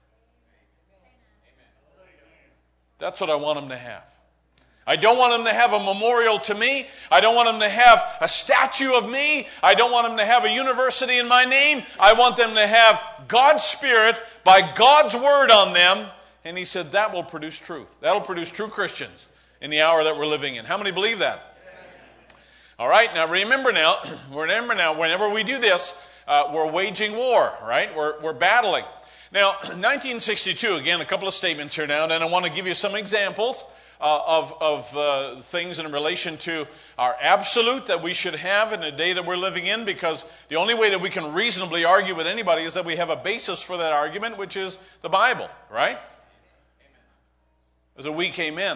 That's what I want them to have. I don't want them to have a memorial to me. I don't want them to have a statue of me. I don't want them to have a university in my name. I want them to have God's Spirit by God's Word on them. And he said that will produce truth. That will produce true Christians in the hour that we're living in. How many believe that? All right, now remember now, remember now, whenever we do this, uh, we're waging war, right? We're, we're battling. Now, nineteen sixty-two, again, a couple of statements here now, and I want to give you some examples uh, of, of uh, things in relation to our absolute that we should have in the day that we're living in, because the only way that we can reasonably argue with anybody is that we have a basis for that argument, which is the Bible, right? As a we came in.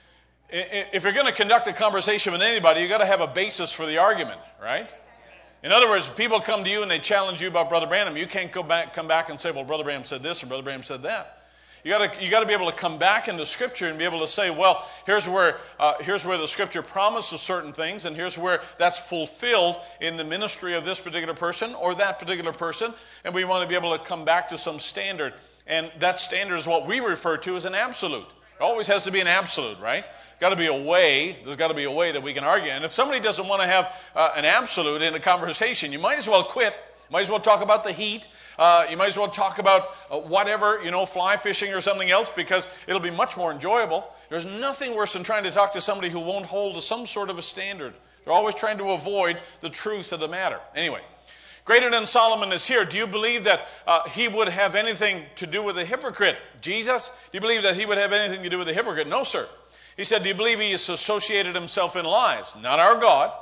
If you're going to conduct a conversation with anybody, you've got to have a basis for the argument, right? In other words, people come to you and they challenge you about Brother Branham. You can't go back, come back and say, well, Brother Branham said this or Brother Branham said that. You got to, you got to be able to come back into Scripture and be able to say, well, here's where, uh, here's where the Scripture promises certain things, and here's where that's fulfilled in the ministry of this particular person or that particular person, and we want to be able to come back to some standard. And that standard is what we refer to as an absolute. It always has to be an absolute, right? Got to be a way. There's got to be a way that we can argue. And if somebody doesn't want to have uh, an absolute in a conversation, you might as well quit. Might as well talk about the heat. Uh, you might as well talk about uh, whatever, you know, fly fishing or something else, because it'll be much more enjoyable. There's nothing worse than trying to talk to somebody who won't hold to some sort of a standard. They're always trying to avoid the truth of the matter. Anyway, greater than Solomon is here. Do you believe that uh, he would have anything to do with a hypocrite? Jesus? Do you believe that he would have anything to do with a hypocrite? No, sir. He said, do you believe he has associated himself in lies? Not our God.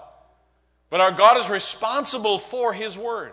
But our God is responsible for His Word.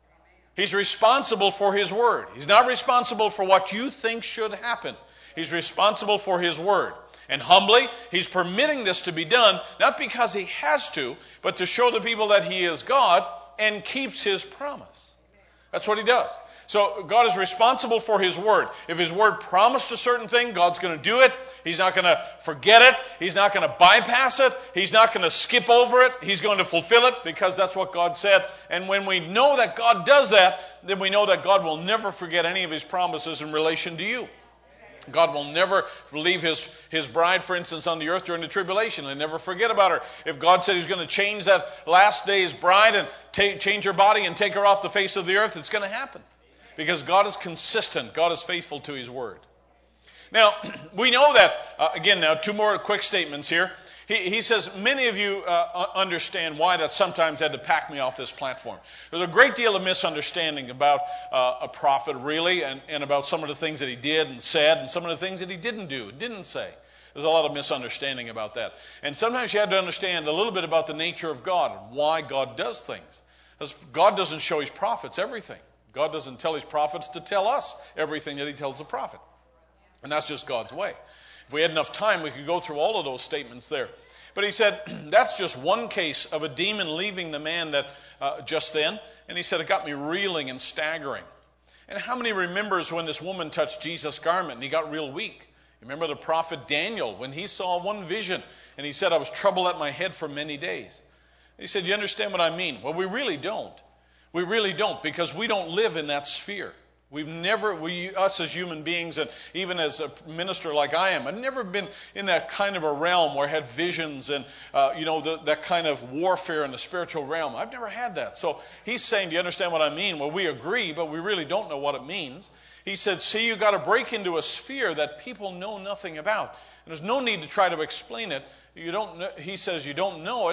He's responsible for His Word. He's not responsible for what you think should happen. He's responsible for His Word. And humbly, He's permitting this to be done, not because He has to, but to show the people that He is God and keeps His promise. That's what He does. So God is responsible for His Word. If His Word promised a certain thing, God's going to do it. He's not going to forget it. He's not going to bypass it. He's not going to skip over it. He's going to fulfill it, because that's what God said. And when we know that God does that, then we know that God will never forget any of His promises in relation to you. God will never leave his, his bride, for instance, on the earth during the tribulation and never forget about her. If God said He's going to change that last day's bride and ta- change her body and take her off the face of the earth, it's going to happen. Because God is consistent. God is faithful to His Word. Now, we know that, uh, again, now two more quick statements here. He, he says, many of you uh, understand why that sometimes had to pack me off this platform. There's a great deal of misunderstanding about uh, a prophet, really, and, and about some of the things that he did and said and some of the things that he didn't do, didn't say. There's a lot of misunderstanding about that. And sometimes you have to understand a little bit about the nature of God and why God does things. Because God doesn't show His prophets everything. God doesn't tell His prophets to tell us everything that He tells the prophet. And that's just God's way. If we had enough time, we could go through all of those statements there. But he said, that's just one case of a demon leaving the man that uh, just then. And he said, it got me reeling and staggering. And how many remembers when this woman touched Jesus' garment and he got real weak? Remember the prophet Daniel, when he saw one vision and he said, I was troubled at my head for many days. He said, you understand what I mean? Well, we really don't. We really don't, because we don't live in that sphere. We've never, we, us as human beings, and even as a minister like I am, I've never been in that kind of a realm where I had visions and, uh, you know, the, that kind of warfare in the spiritual realm. I've never had that. So he's saying, do you understand what I mean? Well, we agree, but we really don't know what it means. He said, see, you've got to break into a sphere that people know nothing about. And there's no need to try to explain it. You don't. Know, he says, you don't know it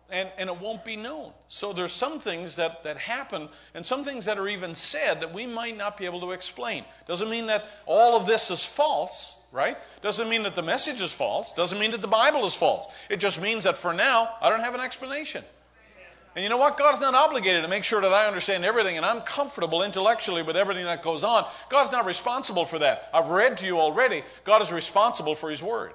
and, and it won't be known. So there's some things that, that happen and some things that are even said that we might not be able to explain. Doesn't mean that all of this is false, right? Doesn't mean that the message is false. Doesn't mean that the Bible is false. It just means that for now, I don't have an explanation. And you know what? God's not obligated to make sure that I understand everything and I'm comfortable intellectually with everything that goes on. God's not responsible for that. I've read to you already. God is responsible for His Word.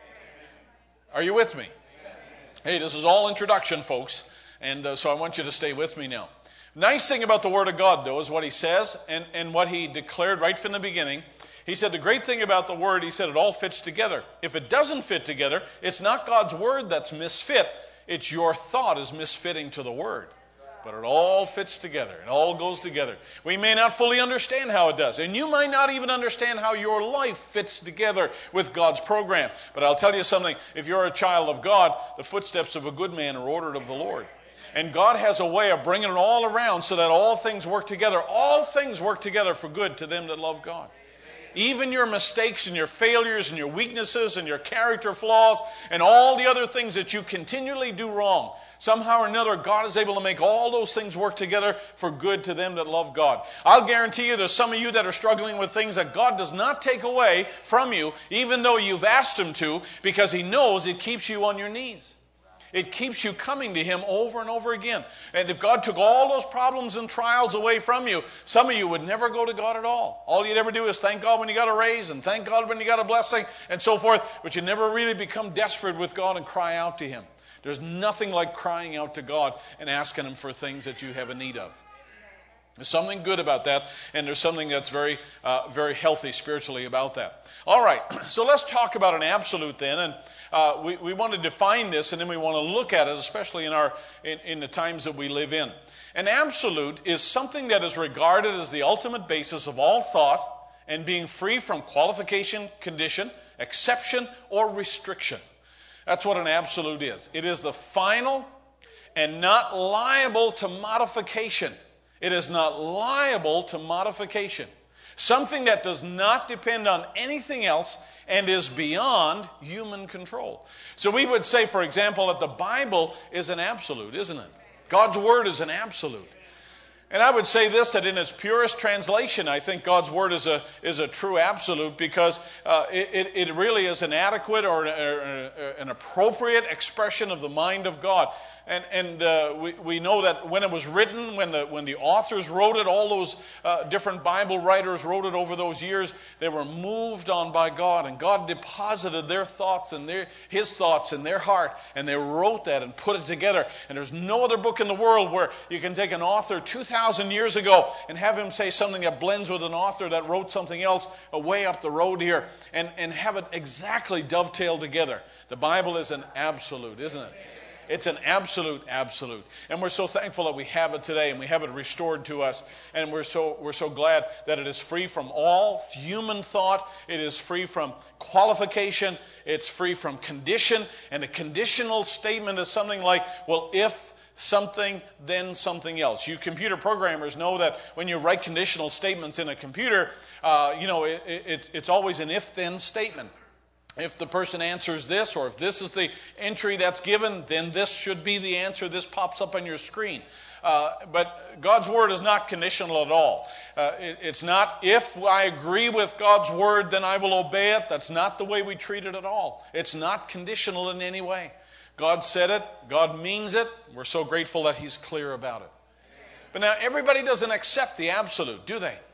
Are you with me? Hey, this is all introduction, folks. And uh, so I want you to stay with me now. Nice thing about the Word of God, though, is what He says and, and what He declared right from the beginning. He said the great thing about the Word, He said it all fits together. If it doesn't fit together, it's not God's Word that's misfit. It's your thought is misfitting to the Word. But it all fits together. It all goes together. We may not fully understand how it does. And you might not even understand how your life fits together with God's program. But I'll tell you something. If you're a child of God, the footsteps of a good man are ordered of the Lord. And God has a way of bringing it all around so that all things work together. All things work together for good to them that love God. Even your mistakes and your failures and your weaknesses and your character flaws and all the other things that you continually do wrong, somehow or another, God is able to make all those things work together for good to them that love God. I'll guarantee you there's some of you that are struggling with things that God does not take away from you, even though you've asked Him to, because He knows it keeps you on your knees. It keeps you coming to Him over and over again. And if God took all those problems and trials away from you, some of you would never go to God at all. All you'd ever do is thank God when you got a raise and thank God when you got a blessing and so forth. But you never really become desperate with God and cry out to Him. There's nothing like crying out to God and asking Him for things that you have a need of. There's something good about that, and there's something that's very, uh, very healthy spiritually about that. All right, so let's talk about an absolute then, and uh, we, we want to define this, and then we want to look at it, especially in our in, in the times that we live in. An absolute is something that is regarded as the ultimate basis of all thought, and being free from qualification, condition, exception, or restriction. That's what an absolute is. It is the final and not liable to modification. It is not liable to modification. Something that does not depend on anything else and is beyond human control. So we would say, for example, that the Bible is an absolute, isn't it? God's Word is an absolute. And I would say this, that in its purest translation, I think God's Word is a is a true absolute, because uh, it, it really is an adequate or an, an appropriate expression of the mind of God. And, and uh, we, we know that when it was written, when the when the authors wrote it, all those uh, different Bible writers wrote it over those years, they were moved on by God, and God deposited their thoughts and their His thoughts in their heart, and they wrote that and put it together. And there's no other book in the world where you can take an author two thousand years ago and have him say something that blends with an author that wrote something else way up the road here, and, and have it exactly dovetail together. The Bible is an absolute, isn't it? It's an absolute, absolute. And we're so thankful that we have it today and we have it restored to us. And we're so we're so glad that it is free from all human thought. It is free from qualification. It's free from condition. And a conditional statement is something like, well, if something, then something else. You computer programmers know that when you write conditional statements in a computer, uh, you know, it, it, it's always an if-then statement. If the person answers this, or if this is the entry that's given, then this should be the answer. This pops up on your screen. Uh, but God's Word is not conditional at all. Uh, it, it's not, if I agree with God's Word, then I will obey it. That's not the way we treat it at all. It's not conditional in any way. God said it. God means it. We're so grateful that He's clear about it. But now, everybody doesn't accept the absolute, do they?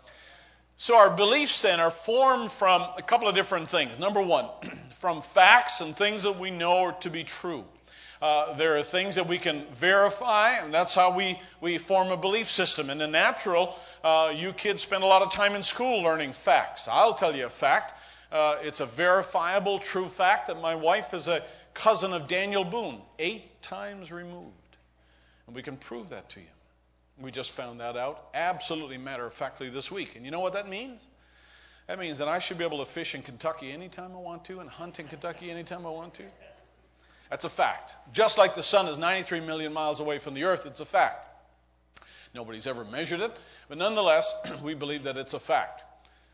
So our beliefs then are formed from a couple of different things. Number one, from facts and things that we know to be true. Uh, there are things that we can verify, and that's how we, we form a belief system. In the natural, uh, you kids spend a lot of time in school learning facts. I'll tell you a fact. Uh, it's a verifiable, true fact that my wife is a cousin of Daniel Boone, eight times removed. And we can prove that to you. We just found that out absolutely matter-of-factly this week. And you know what that means? That means that I should be able to fish in Kentucky anytime I want to and hunt in Kentucky anytime I want to. That's a fact. Just like the sun is ninety-three million miles away from the earth, it's a fact. Nobody's ever measured it, but nonetheless, we believe that it's a fact.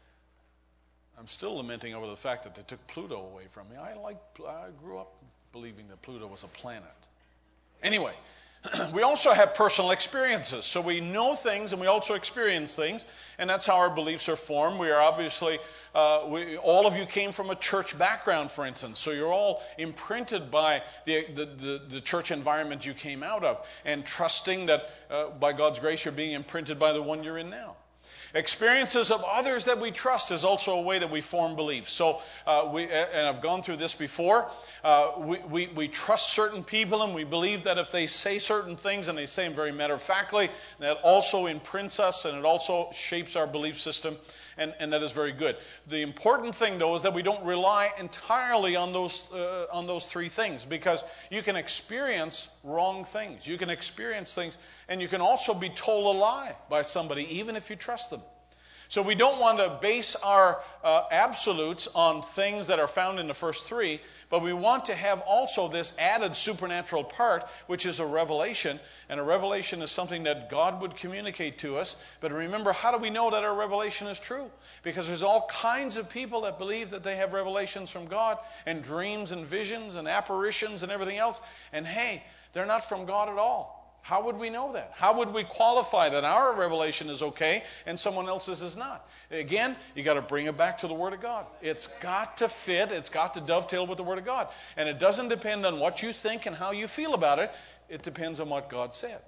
I'm still lamenting over the fact that they took Pluto away from me. I like, I grew up believing that Pluto was a planet. Anyway, we also have personal experiences. So we know things and we also experience things, and that's how our beliefs are formed. We are obviously, uh, we, all of you came from a church background, for instance, so you're all imprinted by the, the, the, the church environment you came out of, and trusting that uh, by God's grace you're being imprinted by the one you're in now. Experiences of others that we trust is also a way that we form beliefs. So, uh, we, and I've gone through this before, uh, we, we, we trust certain people and we believe that if they say certain things and they say them very matter-of-factly, that also imprints us and it also shapes our belief system, and, and that is very good. The important thing, though, is that we don't rely entirely on those, uh, on those three things, because you can experience wrong things. You can experience things, and you can also be told a lie by somebody, even if you trust them. So we don't want to base our uh, absolutes on things that are found in the first three, but we want to have also this added supernatural part, which is a revelation. And a revelation is something that God would communicate to us. But remember, how do we know that our revelation is true? Because there's all kinds of people that believe that they have revelations from God, and dreams and visions and apparitions and everything else. And hey, they're not from God at all. How would we know that? How would we qualify that our revelation is okay and someone else's is not? Again, you got to bring it back to the Word of God. It's got to fit. It's got to dovetail with the Word of God. And it doesn't depend on what you think and how you feel about it. It depends on what God said.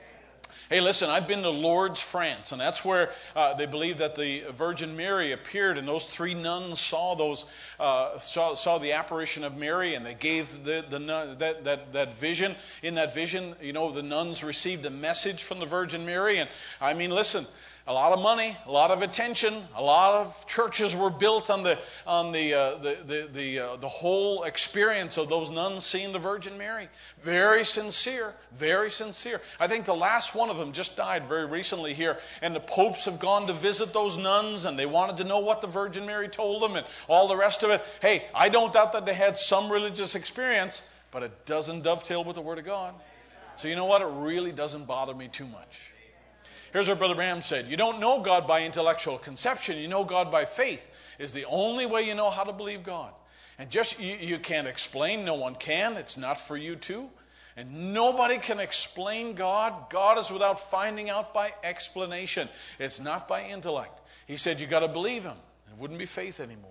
Hey, listen, I've been to Lourdes, France, and that's where uh, they believe that the Virgin Mary appeared, and those three nuns saw those uh, saw, saw the apparition of Mary, and they gave the, the nun, that, that that vision. In that vision, you know, the nuns received a message from the Virgin Mary, and I mean, listen. A lot of money, a lot of attention, a lot of churches were built on the on the uh, the the the, uh, the whole experience of those nuns seeing the Virgin Mary. Very sincere, very sincere. I think the last one of them just died very recently here, and the popes have gone to visit those nuns, and they wanted to know what the Virgin Mary told them, and all the rest of it. Hey, I don't doubt that they had some religious experience, but it doesn't dovetail with the Word of God. So you know what? It really doesn't bother me too much. Here's what Brother Branham said. You don't know God by intellectual conception. You know God by faith. Is the only way you know how to believe God. And just, you, you can't explain. No one can. It's not for you to. And nobody can explain God. God is without finding out by explanation. It's not by intellect. He said you got to believe Him. It wouldn't be faith anymore.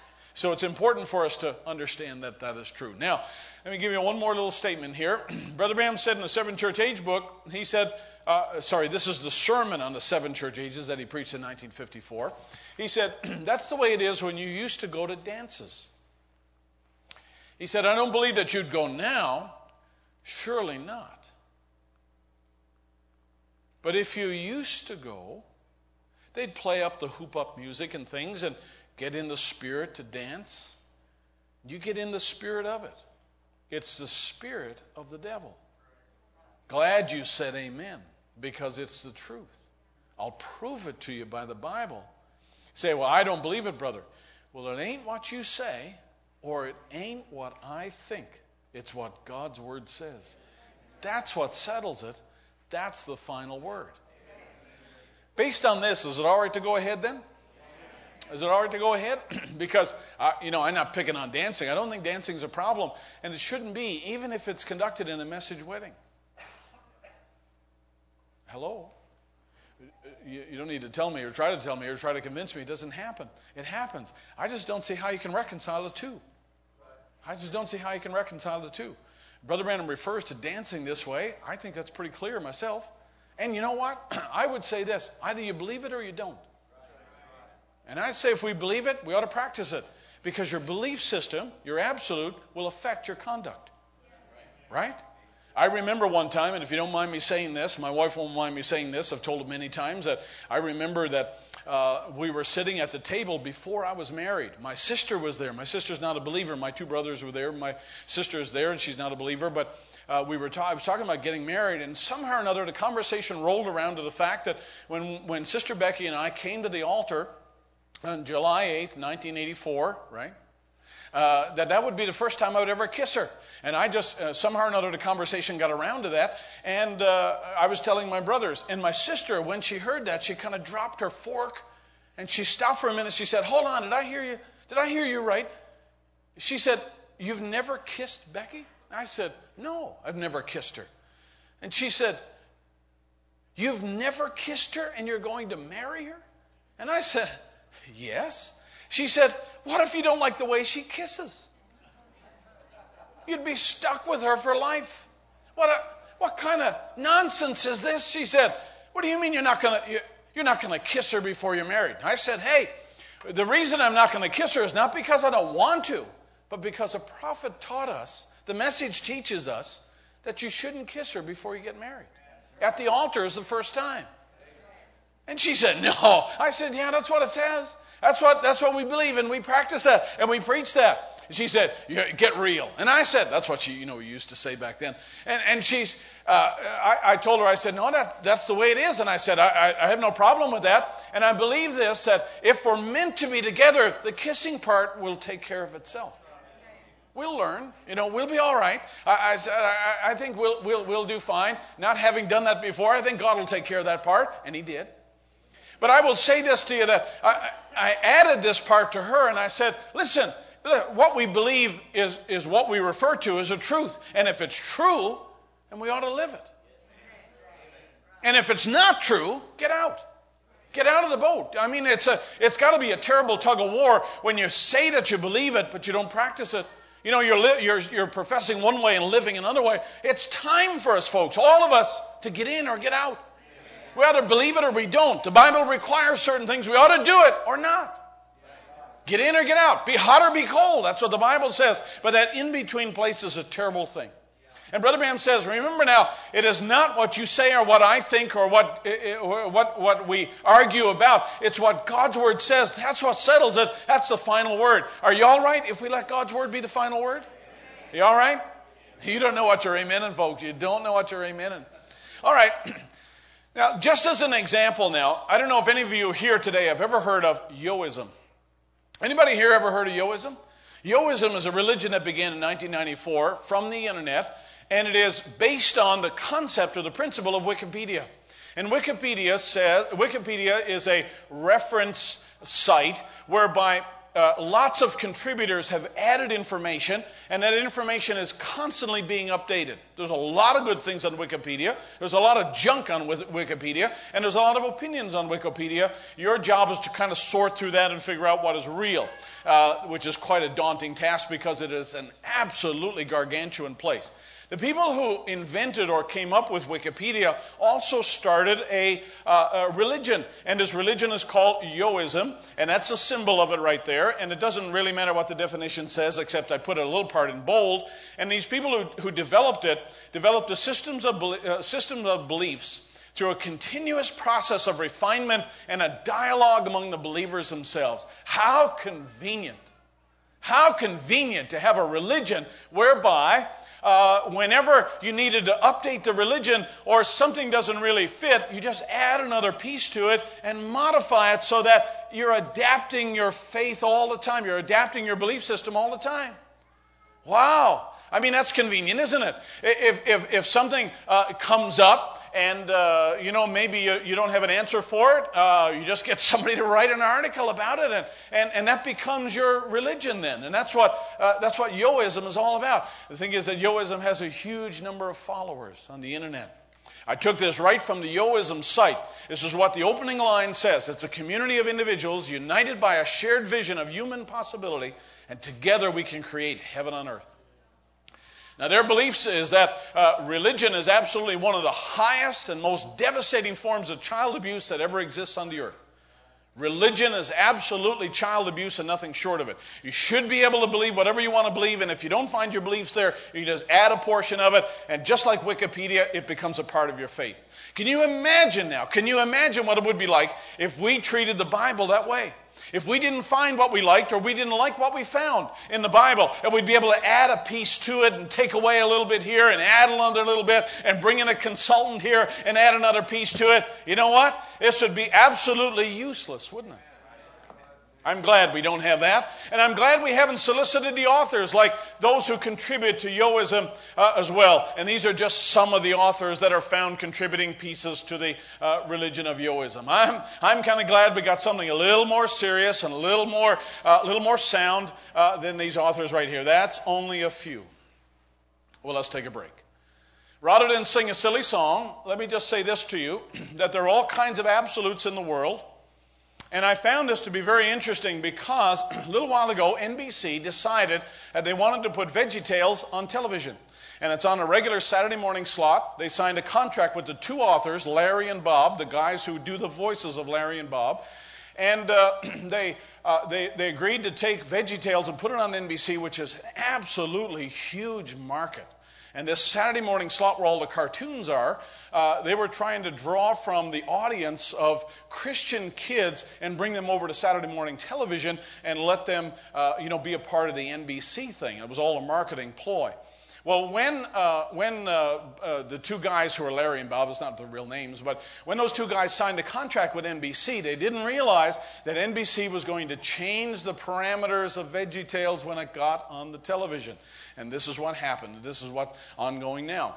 So it's important for us to understand that that is true. Now, let me give you one more little statement here. Brother Branham said in the Seven Church Age book, he said, Uh, sorry, this is the sermon on the seven church ages that he preached in nineteen fifty-four. He said, that's the way it is when you used to go to dances. He said, I don't believe that you'd go now. Surely not. But if you used to go, they'd play up the hoop-up music and things and get in the spirit to dance. You get in the spirit of it. It's the spirit of the devil. Glad you said amen, because it's the truth. I'll prove it to you by the Bible. Say, well, I don't believe it, brother. Well, it ain't what you say, or it ain't what I think. It's what God's Word says. That's what settles it. That's the final word. Based on this, is it all right to go ahead then? Is it all right to go ahead? Because, uh, you know, I'm not picking on dancing. I don't think dancing is a problem, and it shouldn't be, even if it's conducted in a message wedding. Hello? You, you don't need to tell me or try to tell me or try to convince me. It doesn't happen. It happens. I just don't see how you can reconcile the two. I just don't see how you can reconcile the two. Brother Branham refers to dancing this way. I think that's pretty clear myself. And you know what? I would say this. Either you believe it or you don't. And I'd say if we believe it, we ought to practice it. Because your belief system, your absolute, will affect your conduct. Right? I remember one time, and if you don't mind me saying this, my wife won't mind me saying this, I've told it many times, that I remember that uh, we were sitting at the table before I was married. My sister was there. My sister's not a believer. My two brothers were there. My sister is there, and she's not a believer. But uh, we were ta- I was talking about getting married, and somehow or another the conversation rolled around to the fact that when, when Sister Becky and I came to the altar on July eighth, nineteen eighty-four, right, uh, that that would be the first time I would ever kiss her. And I just, uh, somehow or another, the conversation got around to that. And uh, I was telling my brothers. And my sister, when she heard that, she kind of dropped her fork. And she stopped for a minute. She said, hold on, did I hear you? Did I hear you right? She said, you've never kissed Becky? I said, no, I've never kissed her. And she said, you've never kissed her and you're going to marry her? And I said, yes. She said, what if you don't like the way she kisses? You'd be stuck with her for life. What a, what kind of nonsense is this? She said, what do you mean you're not going to you're not going to kiss her before you're married? I said, hey, the reason I'm not going to kiss her is not because I don't want to, but because a prophet taught us, the message teaches us that you shouldn't kiss her before you get married. At the altar is the first time. And she said, no. I said, yeah, that's what it says. That's what that's what we believe, and we practice that, and we preach that. And she said, get real. And I said, that's what she, you know, used to say back then. And and she's, uh, I, I told her, I said, no, that, that's the way it is. And I said, I, I have no problem with that. And I believe this, that if we're meant to be together, the kissing part will take care of itself. We'll learn, you know, we'll be all right. I, I, I, I think we'll, we'll, we'll do fine. Not having done that before, I think God will take care of that part. And he did. But I will say this to you, that I, I added this part to her, and I said, listen, what we believe is, is what we refer to as a truth. And if it's true, then we ought to live it. And if it's not true, get out. Get out of the boat. I mean, it's a it's got to be a terrible tug of war when you say that you believe it, but you don't practice it. You know, you're, li- you're, you're professing one way and living another way. It's time for us, folks, all of us, to get in or get out. We either believe it or we don't. The Bible requires certain things. We ought to do it or not. Get in or get out. Be hot or be cold. That's what the Bible says. But that in-between place is a terrible thing. And Brother Branham says, remember now, it is not what you say or what I think or what, what, what we argue about. It's what God's Word says. That's what settles it. That's the final word. Are you all right if we let God's Word be the final word? You all right? You don't know what you're amening, folks. You don't know what you're amening. All right. Now, just as an example now, I don't know if any of you here today have ever heard of Yoism. Anybody here ever heard of Yoism? Yoism is a religion that began in nineteen ninety-four from the internet, and it is based on the concept or the principle of Wikipedia. And Wikipedia says Wikipedia is a reference site whereby uh, lots of contributors have added information, and that information is constantly being updated. There's a lot of good things on Wikipedia. There's a lot of junk on Wikipedia, and there's a lot of opinions on Wikipedia. Your job is to kind of sort through that and figure out what is real, uh, which is quite a daunting task because it is an absolutely gargantuan place. The people who invented or came up with Wikipedia also started a, uh, a religion, and this religion is called Yoism, and that's a symbol of it right there, and it doesn't really matter what the definition says, except I put a little part in bold. And these people who, who developed it, developed a systems of, uh, system of beliefs through a continuous process of refinement and a dialogue among the believers themselves. How convenient. How convenient to have a religion whereby Uh, whenever you needed to update the religion or something doesn't really fit, you just add another piece to it and modify it so that you're adapting your faith all the time. You're adapting your belief system all the time. Wow. I mean, that's convenient, isn't it? If if, if something uh, comes up and, uh, you know, maybe you, you don't have an answer for it, uh, you just get somebody to write an article about it, and, and, and that becomes your religion then. And that's what uh, that's what Yoism is all about. The thing is that Yoism has a huge number of followers on the internet. I took this right from the Yoism site. This is what the opening line says. It's a community of individuals united by a shared vision of human possibility, and together we can create heaven on earth. Now, their beliefs is that uh, religion is absolutely one of the highest and most devastating forms of child abuse that ever exists on the earth. Religion is absolutely child abuse and nothing short of it. You should be able to believe whatever you want to believe, and if you don't find your beliefs there, you just add a portion of it, and just like Wikipedia, it becomes a part of your faith. Can you imagine now? Can you imagine what it would be like if we treated the Bible that way? If we didn't find what we liked or we didn't like what we found in the Bible, and we'd be able to add a piece to it and take away a little bit here and add another little bit and bring in a consultant here and add another piece to it, you know what? This would be absolutely useless, wouldn't it? I'm glad we don't have that. And I'm glad we haven't solicited the authors like those who contribute to Yoism uh, as well. And these are just some of the authors that are found contributing pieces to the uh, religion of Yoism. I'm I'm kind of glad we got something a little more serious and a little more uh, a little more sound uh, than these authors right here. That's only a few. Well, let's take a break. Rather than sing a silly song, let me just say this to you, that there are all kinds of absolutes in the world. And I found this to be very interesting because a little while ago, N B C decided that they wanted to put VeggieTales on television. And it's on a regular Saturday morning slot. They signed a contract with the two authors, Larry and Bob, the guys who do the voices of Larry and Bob. And uh, they, uh, they they agreed to take VeggieTales and put it on N B C, which is an absolutely huge market. And this Saturday morning slot where all the cartoons are, uh, they were trying to draw from the audience of Christian kids and bring them over to Saturday morning television and let them, uh, you know, be a part of the N B C thing. It was all a marketing ploy. Well, when uh, when uh, uh, the two guys who are Larry and Bob, it's not their real names, but when those two guys signed a contract with N B C, they didn't realize that N B C was going to change the parameters of VeggieTales when it got on the television. And this is what happened. This is what's ongoing now.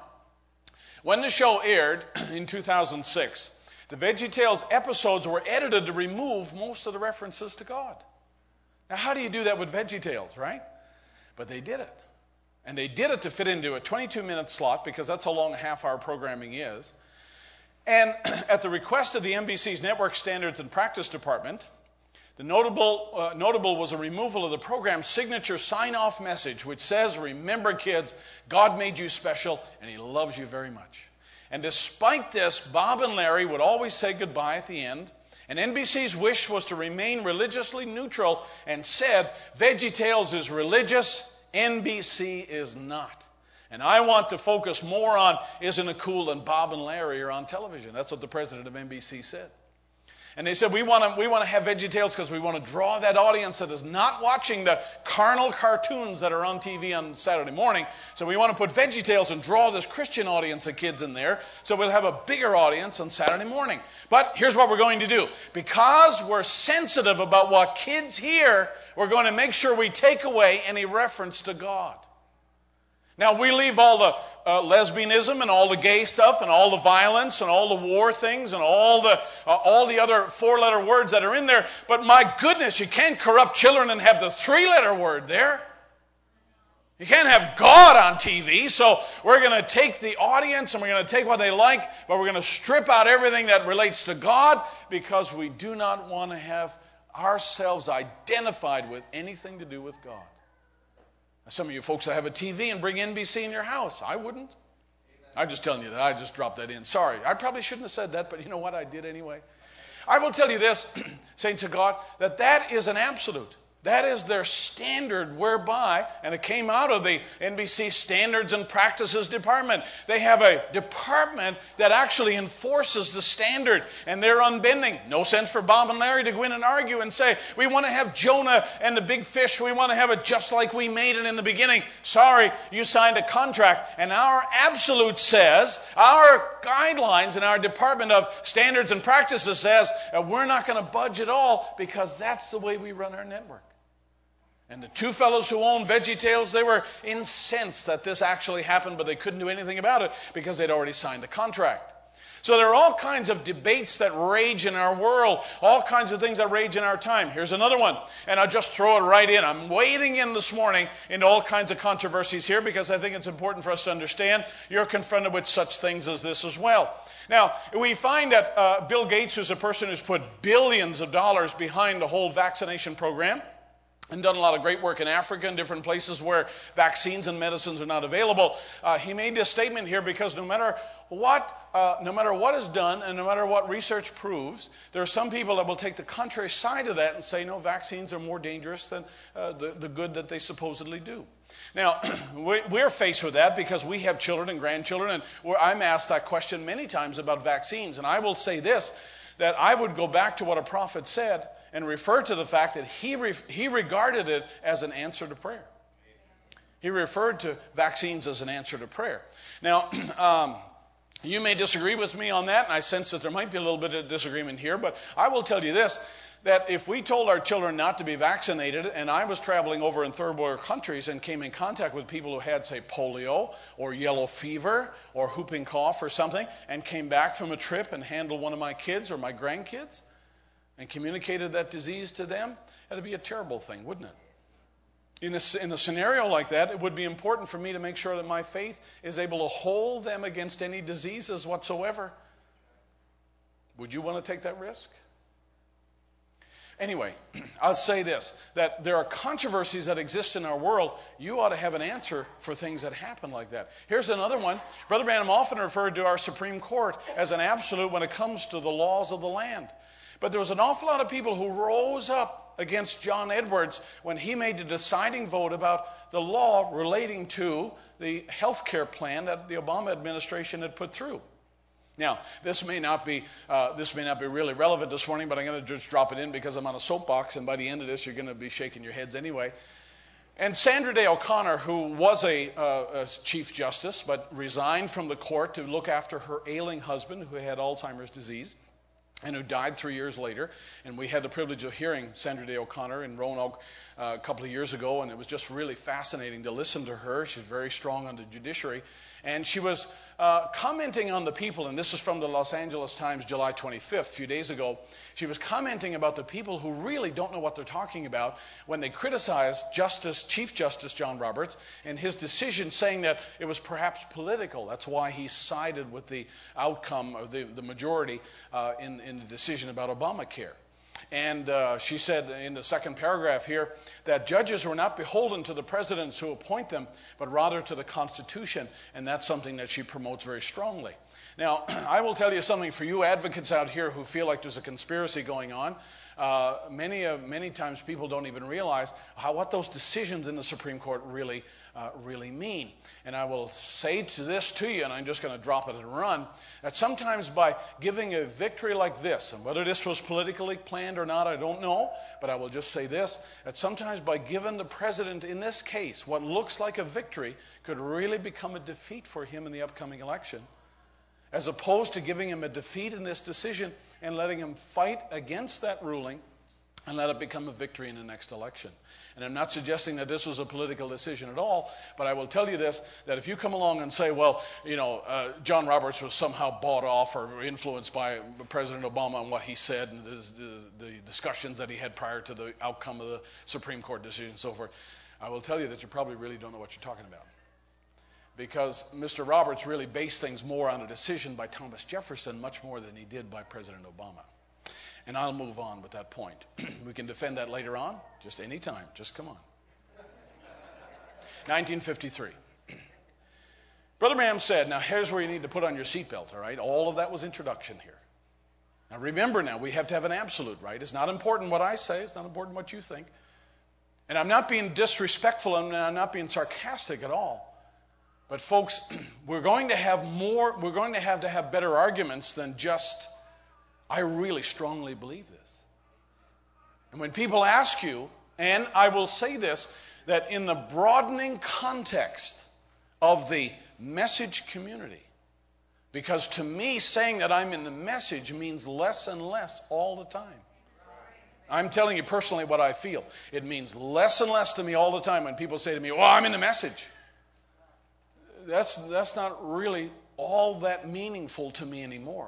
When the show aired in two thousand six, the VeggieTales episodes were edited to remove most of the references to God. Now, how do you do that with VeggieTales, right? But they did it. And they did it to fit into a twenty-two minute slot because that's how long half-hour programming is. And at the request of the N B C's Network Standards and Practice Department, the notable, uh, notable was a removal of the program's signature sign-off message, which says, "Remember, kids, God made you special, and He loves you very much." And despite this, Bob and Larry would always say goodbye at the end. And N B C's wish was to remain religiously neutral and said, VeggieTales is religious, N B C is not. And I want to focus more on, isn't it cool that Bob and Larry are on television? That's what the president of N B C said. And they said, we want to we want to have VeggieTales because we want to draw that audience that is not watching the carnal cartoons that are on T V on Saturday morning. So we want to put VeggieTales and draw this Christian audience of kids in there. So we'll have a bigger audience on Saturday morning. But here's what we're going to do. Because we're sensitive about what kids hear, we're going to make sure we take away any reference to God. Now, we leave all the uh, lesbianism and all the gay stuff and all the violence and all the war things and all the uh, all the other four-letter words that are in there. But my goodness, you can't corrupt children and have the three-letter word there. You can't have God on T V. So we're going to take the audience and we're going to take what they like, but we're going to strip out everything that relates to God because we do not want to have ourselves identified with anything to do with God. Some of you folks that have a T V and bring N B C in your house. I wouldn't. I'm just telling you that. I just dropped that in. Sorry. I probably shouldn't have said that, but you know what? I did anyway. I will tell you this, saints of God, that that is an absolute. That is their standard whereby, and it came out of the N B C Standards and Practices Department. They have a department that actually enforces the standard, and they're unbending. No sense for Bob and Larry to go in and argue and say, we want to have Jonah and the big fish. We want to have it just like we made it in the beginning. Sorry, you signed a contract. And our absolute says, our guidelines in our Department of Standards and Practices says, we're not going to budge at all because that's the way we run our network. And the two fellows who own VeggieTales, they were incensed that this actually happened, but they couldn't do anything about it because they'd already signed a contract. So there are all kinds of debates that rage in our world, all kinds of things that rage in our time. Here's another one, and I'll just throw it right in. I'm wading in this morning into all kinds of controversies here because I think it's important for us to understand you're confronted with such things as this as well. Now, we find that uh, Bill Gates, who's a person who's put billions of dollars behind the whole vaccination program, and done a lot of great work in Africa and different places where vaccines and medicines are not available. Uh, he made this statement here because no matter what, uh, no matter what is done and no matter what research proves, there are some people that will take the contrary side of that and say, no, vaccines are more dangerous than uh, the, the good that they supposedly do. Now, we're faced with that because we have children and grandchildren, and I'm asked that question many times about vaccines. And I will say this, that I would go back to what a prophet said and refer to the fact that he re- he regarded it as an answer to prayer. He referred to vaccines as an answer to prayer. Now, um, you may disagree with me on that, and I sense that there might be a little bit of disagreement here, but I will tell you this, that if we told our children not to be vaccinated, and I was traveling over in third world countries and came in contact with people who had, say, polio or yellow fever or whooping cough or something, and came back from a trip and handled one of my kids or my grandkids, and communicated that disease to them, that'd be a terrible thing, wouldn't it? In a, in a scenario like that, it would be important for me to make sure that my faith is able to hold them against any diseases whatsoever. Would you want to take that risk? Anyway, I'll say this, that there are controversies that exist in our world. You ought to have an answer for things that happen like that. Here's another one. Brother Branham often referred to our Supreme Court as an absolute when it comes to the laws of the land. But there was an awful lot of people who rose up against John Edwards when he made the deciding vote about the law relating to the health care plan that the Obama administration had put through. Now, this may not be uh, this may not be really relevant this morning, but I'm going to just drop it in because I'm on a soapbox, and by the end of this, you're going to be shaking your heads anyway. And Sandra Day O'Connor, who was a, uh, a Chief Justice, but resigned from the court to look after her ailing husband, who had Alzheimer's disease, and who died three years later. And we had the privilege of hearing Sandra Day O'Connor in Roanoke uh, a couple of years ago, and it was just really fascinating to listen to her. She's very strong on the judiciary. And she was uh, commenting on the people, and this is from the Los Angeles Times, July twenty-fifth, a few days ago. She was commenting about the people who really don't know what they're talking about when they criticize Justice, Chief Justice John Roberts and his decision, saying that it was perhaps political. That's why he sided with the outcome, or the, the majority, uh, in, in the decision about Obamacare. And uh, she said in the second paragraph here that judges were not beholden to the presidents who appoint them, but rather to the Constitution. And that's something that she promotes very strongly. Now, I will tell you something for you advocates out here who feel like there's a conspiracy going on. Uh, many uh, many times people don't even realize how what those decisions in the Supreme Court really uh, really mean. And I will say to this to you, and I'm just going to drop it and run, that sometimes by giving a victory like this, and whether this was politically planned or not, I don't know, but I will just say this, that sometimes by giving the president in this case what looks like a victory could really become a defeat for him in the upcoming election, as opposed to giving him a defeat in this decision and letting him fight against that ruling and let it become a victory in the next election. And I'm not suggesting that this was a political decision at all, but I will tell you this, that if you come along and say, well, you know, uh, John Roberts was somehow bought off or influenced by President Obama and what he said and the, the discussions that he had prior to the outcome of the Supreme Court decision and so forth, I will tell you that you probably really don't know what you're talking about. Because Mister Roberts really based things more on a decision by Thomas Jefferson, much more than he did by President Obama. And I'll move on with that point. We can defend that later on, just any time. Just come on. nineteen fifty-three. Brother Branham said, now here's where you need to put on your seatbelt, all right? All of that was introduction here. Now remember now, we have to have an absolute, right? It's not important what I say. It's not important what you think. And I'm not being disrespectful and I'm not being sarcastic at all. But folks, we're going to have more, we're going to have to have better arguments than just, I really strongly believe this. And when people ask you, and I will say this, that in the broadening context of the message community, because to me saying that I'm in the message means less and less all the time. I'm telling you personally what I feel. It means less and less to me all the time when people say to me, well, I'm in the message. That's that's not really all that meaningful to me anymore.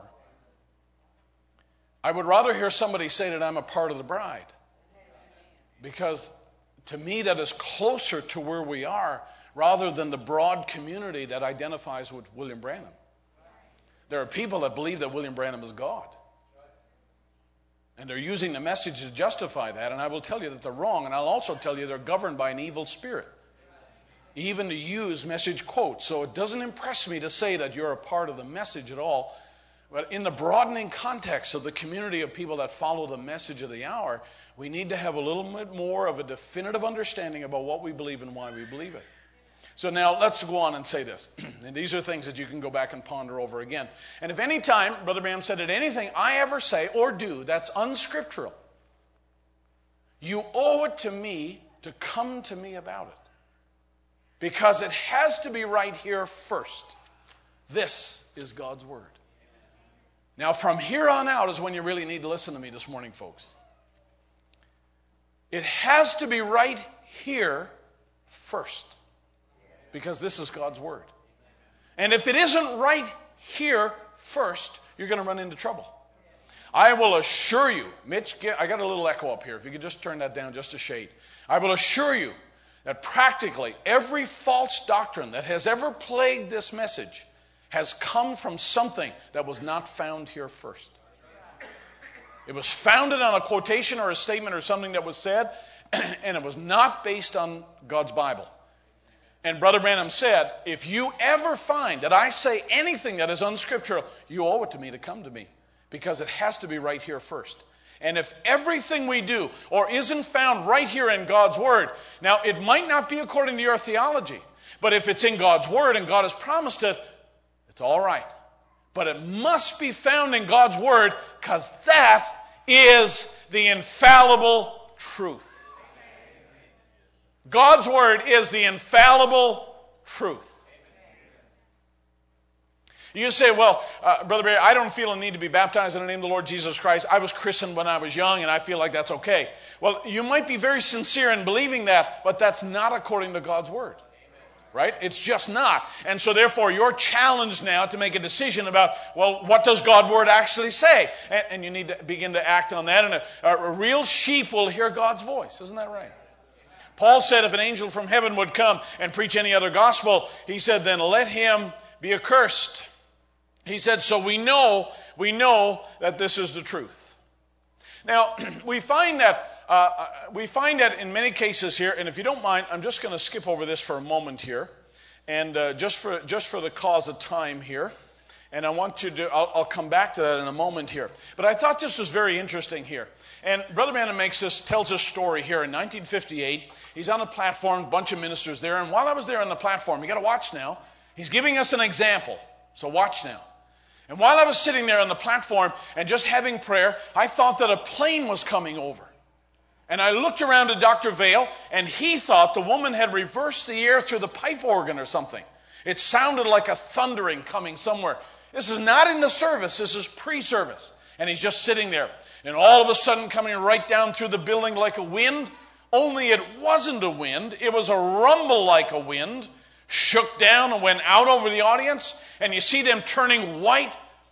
I would rather hear somebody say that I'm a part of the bride. Because to me that is closer to where we are rather than the broad community that identifies with William Branham. There are people that believe that William Branham is God. And they're using the message to justify that. And I will tell you that they're wrong. And I'll also tell you they're governed by an evil spirit. Even to use message quotes. So it doesn't impress me to say that you're a part of the message at all. But in the broadening context of the community of people that follow the message of the hour, we need to have a little bit more of a definitive understanding about what we believe and why we believe it. So now let's go on and say this. And these are things that you can go back and ponder over again. And if any time, Brother Branham said that anything I ever say or do that's unscriptural, you owe it to me to come to me about it. Because it has to be right here first. This is God's Word. Now, from here on out is when you really need to listen to me this morning, folks. It has to be right here first. Because this is God's Word. And if it isn't right here first, you're going to run into trouble. I will assure you, Mitch, get, I got a little echo up here. If you could just turn that down just a shade. I will assure you that practically every false doctrine that has ever plagued this message has come from something that was not found here first. It was founded on a quotation or a statement or something that was said, and it was not based on God's Bible. And Brother Branham said, if you ever find that I say anything that is unscriptural, you owe it to me to come to me, because it has to be right here first. And if everything we do or isn't found right here in God's Word, now it might not be according to your theology, but if it's in God's Word and God has promised it, it's all right. But it must be found in God's Word, because that is the infallible truth. God's Word is the infallible truth. You say, well, uh, Brother Barry, I don't feel a need to be baptized in the name of the Lord Jesus Christ. I was christened when I was young, and I feel like that's okay. Well, you might be very sincere in believing that, but that's not according to God's Word. Right? It's just not. And so therefore, you're challenged now to make a decision about, well, what does God's Word actually say? And, and you need to begin to act on that. And a, a real sheep will hear God's voice. Isn't that right? Paul said if an angel from heaven would come and preach any other gospel, he said, then let him be accursed. He said, so we know, we know that this is the truth. Now, we find that uh, we find that in many cases here, and if you don't mind, I'm just going to skip over this for a moment here, and uh, just for just for the cause of time here, and I want you to, I'll, I'll come back to that in a moment here. But I thought this was very interesting here. And Brother Branham makes this, tells a story here in nineteen fifty-eight. He's on a platform, a bunch of ministers there, and while I was there on the platform, you got to watch now, he's giving us an example. So watch now. And while I was sitting there on the platform and just having prayer, I thought that a plane was coming over. And I looked around at Doctor Vail, and he thought the woman had reversed the air through the pipe organ or something. It sounded like a thundering coming somewhere. This is not in the service. This is pre-service. And he's just sitting there. And all of a sudden coming right down through the building like a wind, only it wasn't a wind. It was a rumble like a wind, shook down and went out over the audience. And you see them turning white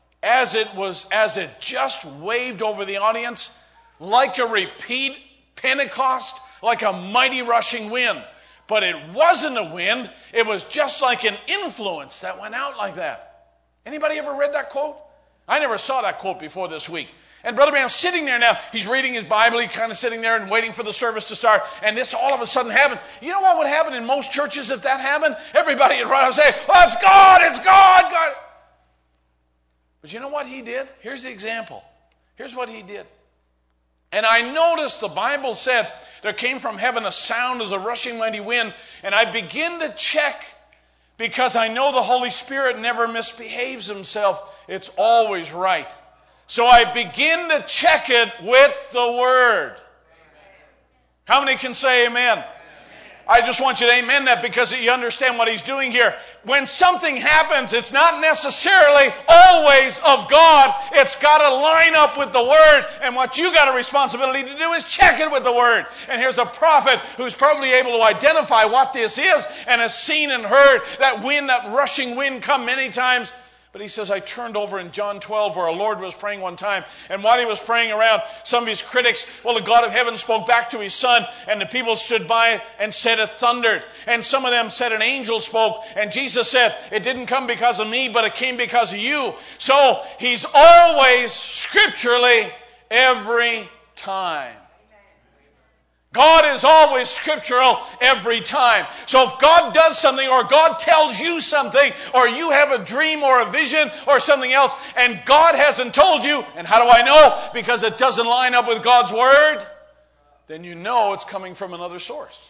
as it was, as it just waved over the audience, like a repeat Pentecost, like a mighty rushing wind. But it wasn't a wind. It was just like an influence that went out like that. Anybody ever read that quote? I never saw that quote before this week. And Brother Branham's sitting there now. He's reading his Bible. He's kind of sitting there and waiting for the service to start. And this all of a sudden happened. You know what would happen in most churches if that happened? Everybody would run out and say, oh, it's God, it's God, God. But you know what he did? Here's the example. Here's what he did. And I noticed the Bible said there came from heaven a sound as a rushing mighty wind. And I begin to check, because I know the Holy Spirit never misbehaves himself. It's always right. So I begin to check it with the Word. How many can say amen? Amen? I just want you to amen that, because you understand what he's doing here. When something happens, it's not necessarily always of God. It's got to line up with the Word. And what you got a responsibility to do is check it with the Word. And here's a prophet who's probably able to identify what this is and has seen and heard that wind, that rushing wind come many times. But he says, I turned over in John twelve where our Lord was praying one time. And while he was praying around, some of his critics, well, the God of heaven spoke back to his son. And the people stood by and said it thundered. And some of them said an angel spoke. And Jesus said, it didn't come because of me, but it came because of you. So he's always scripturally every time. God is always scriptural every time. So if God does something, or God tells you something, or you have a dream or a vision or something else, and God hasn't told you, and how do I know? Because it doesn't line up with God's Word, then you know it's coming from another source.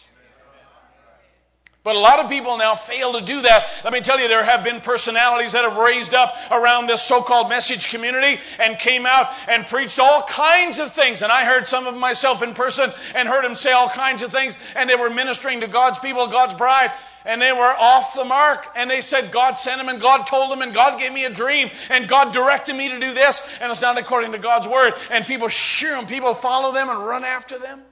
But a lot of people now fail to do that. Let me tell you, there have been personalities that have raised up around this so-called message community and came out and preached all kinds of things. And I heard some of them myself in person and heard them say all kinds of things. And they were ministering to God's people, God's bride. And they were off the mark. And they said God sent them and God told them and God gave me a dream and God directed me to do this. And it's not according to God's Word. And people shear them. People follow them and run after them.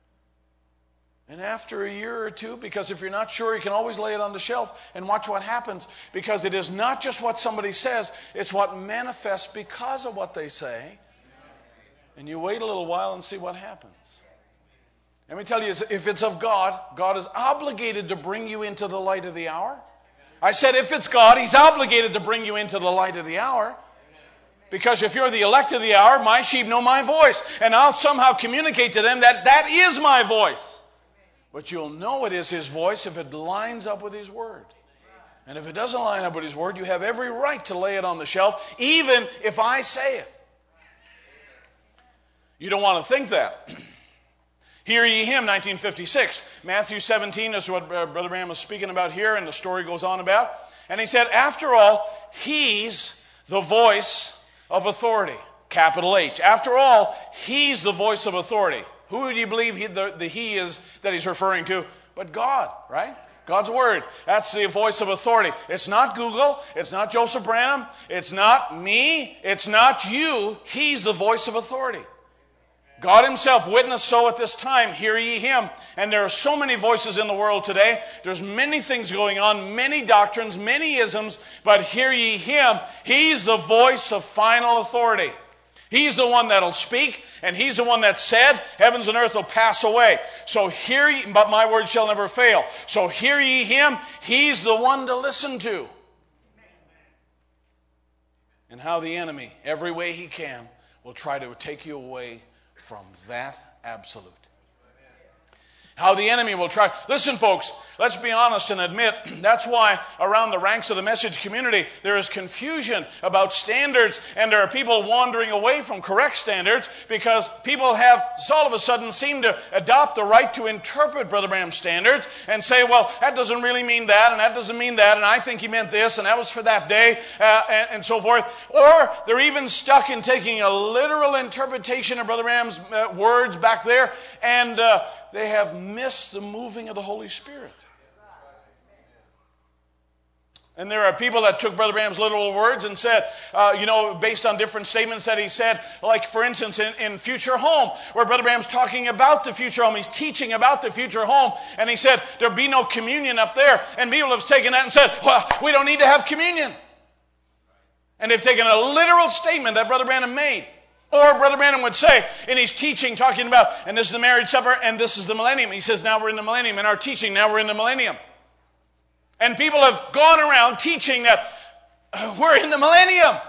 And after a year or two, because if you're not sure, you can always lay it on the shelf and watch what happens. Because it is not just what somebody says, it's what manifests because of what they say. And you wait a little while and see what happens. Let me tell you, if it's of God, God is obligated to bring you into the light of the hour. I said if it's God, He's obligated to bring you into the light of the hour. Because if you're the elect of the hour, my sheep know my voice. And I'll somehow communicate to them that that is my voice. But you'll know it is His voice if it lines up with His Word. And if it doesn't line up with His Word, you have every right to lay it on the shelf, even if I say it. You don't want to think that. Hear ye him, nineteen fifty-six. Matthew seventeen is what Brother Branham was speaking about here, and the story goes on about. And he said, after all, He's the voice of authority. Capital H. After all, He's the voice of authority. Who do you believe he, the, the He is that He's referring to? But God, right? God's Word. That's the voice of authority. It's not Google. It's not Joseph Branham. It's not me. It's not you. He's the voice of authority. God Himself witnessed so at this time, hear ye Him. And there are so many voices in the world today. There's many things going on, many doctrines, many isms, but hear ye Him. He's the voice of final authority. He's the one that'll speak, and He's the one that said, heavens and earth will pass away. So hear ye, but my word shall never fail. So hear ye Him. He's the one to listen to. And how the enemy, every way he can, will try to take you away from that absolute. How the enemy will try. Listen, folks, let's be honest and admit that's why around the ranks of the message community there is confusion about standards, and there are people wandering away from correct standards because people have all of a sudden seem to adopt the right to interpret Brother Branham's standards and say, well, that doesn't really mean that, and that doesn't mean that, and I think he meant this, and that was for that day, uh, and, and so forth. Or they're even stuck in taking a literal interpretation of Brother Branham's uh, words back there, and uh, they have missed the moving of the Holy Spirit. And there are people that took Brother Branham's literal words and said, uh, you know, based on different statements that he said, like, for instance, in, in Future Home, where Brother Branham's talking about the future home. He's teaching about the future home. And he said, there'll be no communion up there. And people have taken that and said, well, we don't need to have communion. And they've taken a literal statement that Brother Branham made. Or Brother Branham would say in his teaching, talking about, and this is the marriage supper, and this is the millennium. He says, now we're in the millennium. In our teaching, now we're in the millennium. And people have gone around teaching that we're in the millennium.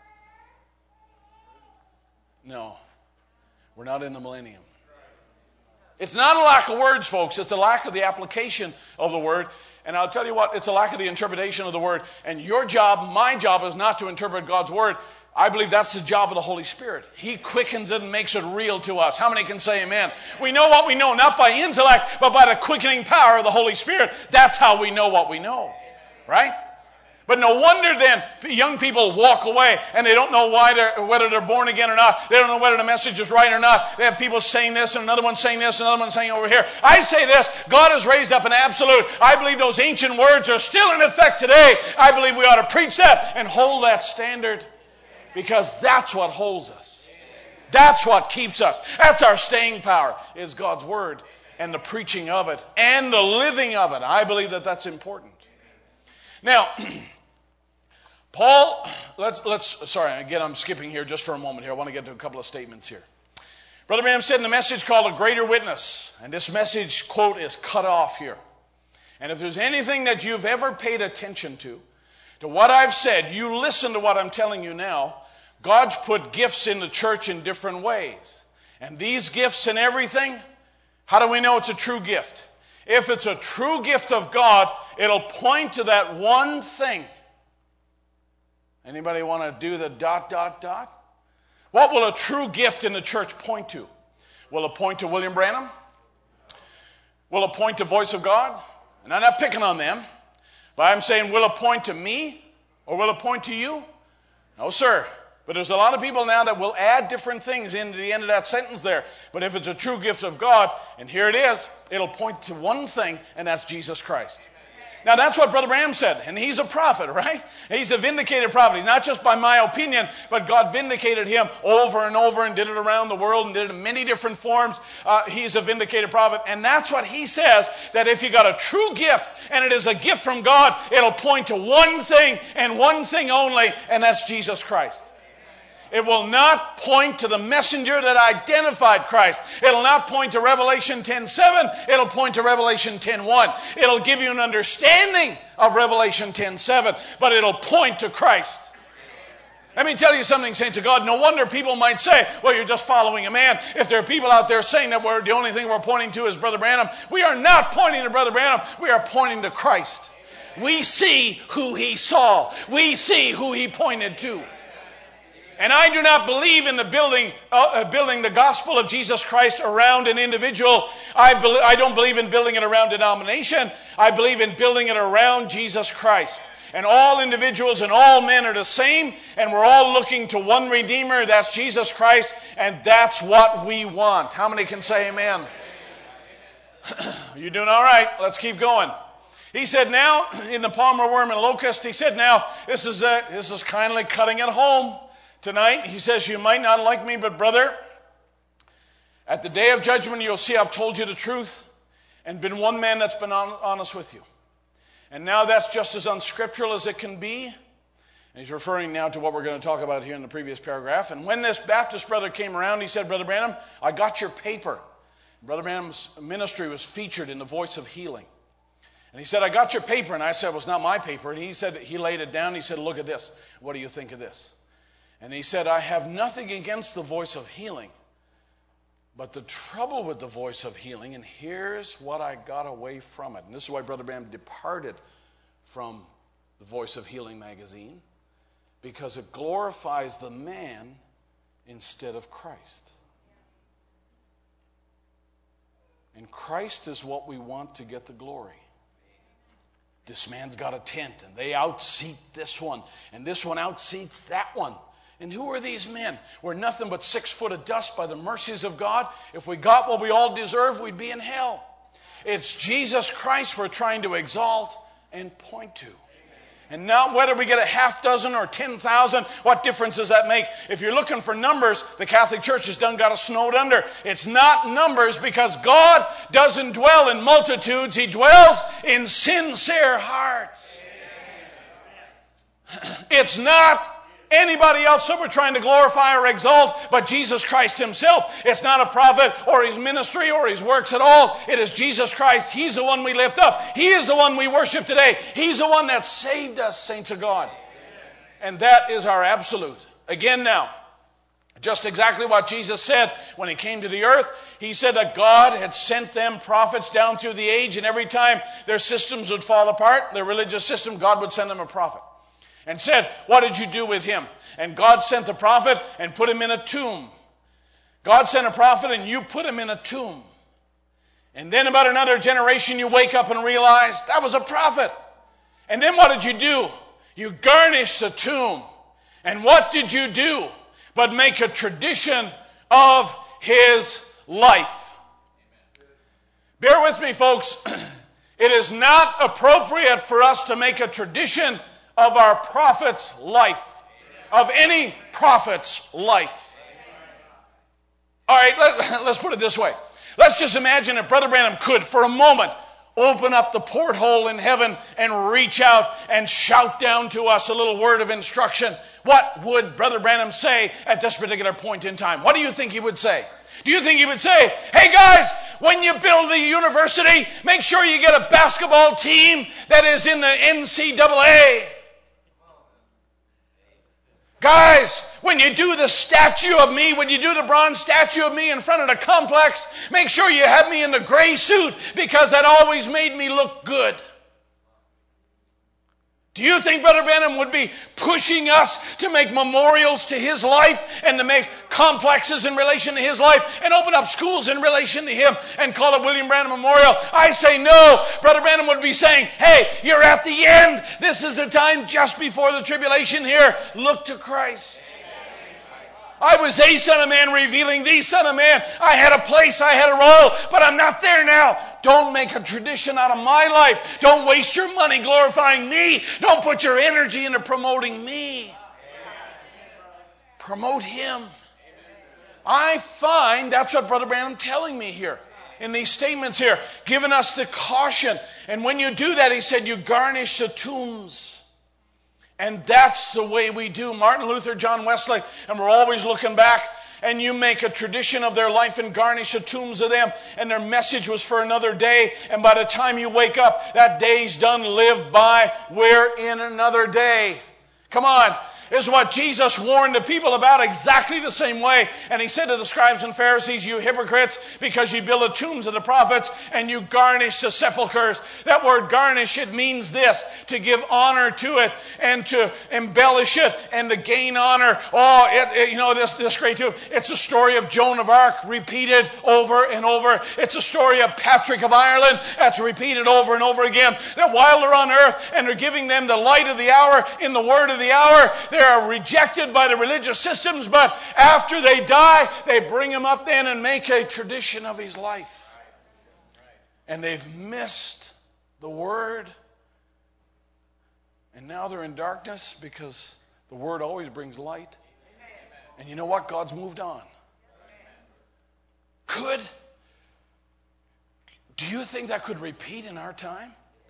No, we're not in the millennium. It's not a lack of words, folks. It's a lack of the application of the word. And I'll tell you what, it's a lack of the interpretation of the word. And your job, my job, is not to interpret God's word. I believe that's the job of the Holy Spirit. He quickens it and makes it real to us. How many can say amen? We know what we know, not by intellect, but by the quickening power of the Holy Spirit. That's how we know what we know. Right? But no wonder then young people walk away and they don't know why they're, whether they're born again or not. They don't know whether the message is right or not. They have people saying this and another one saying this and another one saying over here. I say this, God has raised up an absolute. I believe those ancient words are still in effect today. I believe we ought to preach that and hold that standard. Because that's what holds us. That's what keeps us. That's our staying power, is God's Word and the preaching of it and the living of it. I believe that that's important. Now, Paul, let's, let's, sorry, again, I'm skipping here just for a moment here. I want to get to a couple of statements here. Brother Branham said in the message called A Greater Witness, and this message, quote, is cut off here. And if there's anything that you've ever paid attention to, to what I've said, you listen to what I'm telling you now. God's put gifts in the church in different ways. And these gifts and everything, how do we know it's a true gift? If it's a true gift of God, it'll point to that one thing. Anybody want to do the dot, dot, dot? What will a true gift in the church point to? Will it point to William Branham? Will it point to Voice of God? And I'm not picking on them. But I'm saying, will it point to me? Or will it point to you? No, sir. But there's a lot of people now that will add different things into the end of that sentence there. But if it's a true gift of God, and here it is, it'll point to one thing, and that's Jesus Christ. Now, that's what Brother Branham said, and he's a prophet, right? He's a vindicated prophet. He's not just by my opinion, but God vindicated him over and over and did it around the world and did it in many different forms. Uh, he's a vindicated prophet, and that's what he says, that if you got a true gift, and it is a gift from God, it'll point to one thing and one thing only, and that's Jesus Christ. It will not point to the messenger that identified Christ. It'll not point to Revelation ten seven. It'll point to Revelation ten one. It'll give you an understanding of Revelation ten seven, but it'll point to Christ. Let me tell you something, saints of God. No wonder people might say, well, you're just following a man. If there are people out there saying that we're, the only thing we're pointing to is Brother Branham, we are not pointing to Brother Branham. We are pointing to Christ. We see who he saw. We see who he pointed to. And I do not believe in the building, uh, building the gospel of Jesus Christ around an individual. I, be- I don't believe in building it around denomination. I believe in building it around Jesus Christ. And all individuals and all men are the same, and we're all looking to one Redeemer, that's Jesus Christ, and that's what we want. How many can say amen? You doing all right? Let's keep going. He said now, in the palmer worm and locust, he said now, this is, uh, this is kind of like cutting it home. Tonight, he says, you might not like me, but brother, at the day of judgment, you'll see I've told you the truth and been one man that's been honest with you. And now that's just as unscriptural as it can be. And he's referring now to what we're going to talk about here in the previous paragraph. And when this Baptist brother came around, he said, Brother Branham, I got your paper. Brother Branham's ministry was featured in the Voice of Healing. And he said, I got your paper. And I said, well, it's not my paper. And he said, he laid it down. He said, look at this. What do you think of this? And he said, I have nothing against the Voice of Healing, but the trouble with the Voice of Healing, and here's what I got away from it. And this is why Brother Branham departed from the Voice of Healing magazine, because it glorifies the man instead of Christ. And Christ is what we want to get the glory. This man's got a tent, and they outseat this one, and this one outseats that one. And who are these men? We're nothing but six foot of dust by the mercies of God. If we got what we all deserve, we'd be in hell. It's Jesus Christ we're trying to exalt and point to. And now whether we get a half dozen or ten thousand, what difference does that make? If you're looking for numbers, the Catholic Church has done got us snowed under. It's not numbers, because God doesn't dwell in multitudes. He dwells in sincere hearts. It's not anybody else that we're trying to glorify or exalt, but Jesus Christ himself. It's not a prophet or his ministry or his works at all. It is Jesus Christ. He's the one we lift up. He is the one we worship today. He's the one that saved us, saints of God. And that is our absolute. Again now, just exactly what Jesus said when he came to the earth. He said that God had sent them prophets down through the age, and every time their systems would fall apart, their religious system, God would send them a prophet. And said, what did you do with him? And God sent the prophet and put him in a tomb. God sent a prophet and you put him in a tomb. And then about another generation you wake up and realize that was a prophet. And then what did you do? You garnished the tomb. And what did you do but make a tradition of his life? Bear with me, folks. It is not appropriate for us to make a tradition of our prophet's life, of any prophet's life. All right, let, let's put it this way. Let's just imagine if Brother Branham could, for a moment, open up the porthole in heaven and reach out and shout down to us a little word of instruction. What would Brother Branham say at this particular point in time? What do you think he would say? Do you think he would say, hey guys, when you build the university, make sure you get a basketball team that is in the N C double A? Guys, when you do the statue of me, when you do the bronze statue of me in front of the complex, make sure you have me in the gray suit, because that always made me look good. Do you think Brother Branham would be pushing us to make memorials to his life and to make complexes in relation to his life and open up schools in relation to him and call it William Branham Memorial? I say no. Brother Branham would be saying, hey, you're at the end. This is the time just before the tribulation here. Look to Christ. I was a son of man revealing the son of man. I had a place, I had a role, but I'm not there now. Don't make a tradition out of my life. Don't waste your money glorifying me. Don't put your energy into promoting me. Promote him. I find that's what Brother Branham telling me here in these statements here, giving us the caution. And when you do that, he said, you garnish the tombs And that's the way we do. Martin Luther, John Wesley, and we're always looking back. And you make a tradition of their life and garnish the tombs of them. And their message was for another day. And by the time you wake up, that day's done, lived by. We're in another day. Come on. This is what Jesus warned the people about exactly the same way. And he said to the scribes and Pharisees, you hypocrites, because you build the tombs of the prophets and you garnish the sepulchres. That word garnish, it means this, to give honor to it and to embellish it and to gain honor. Oh, it, it, you know, this, this great too. It's a story of Joan of Arc repeated over and over. It's a story of Patrick of Ireland that's repeated over and over again. That while they're on earth and they're giving them the light of the hour in the word of the hour, they're are rejected by the religious systems, but after they die, they bring him up then and make a tradition of his life. And they've missed the word. And now they're in darkness because the word always brings light. And you know what? God's moved on. Could, do you think that could repeat in our time?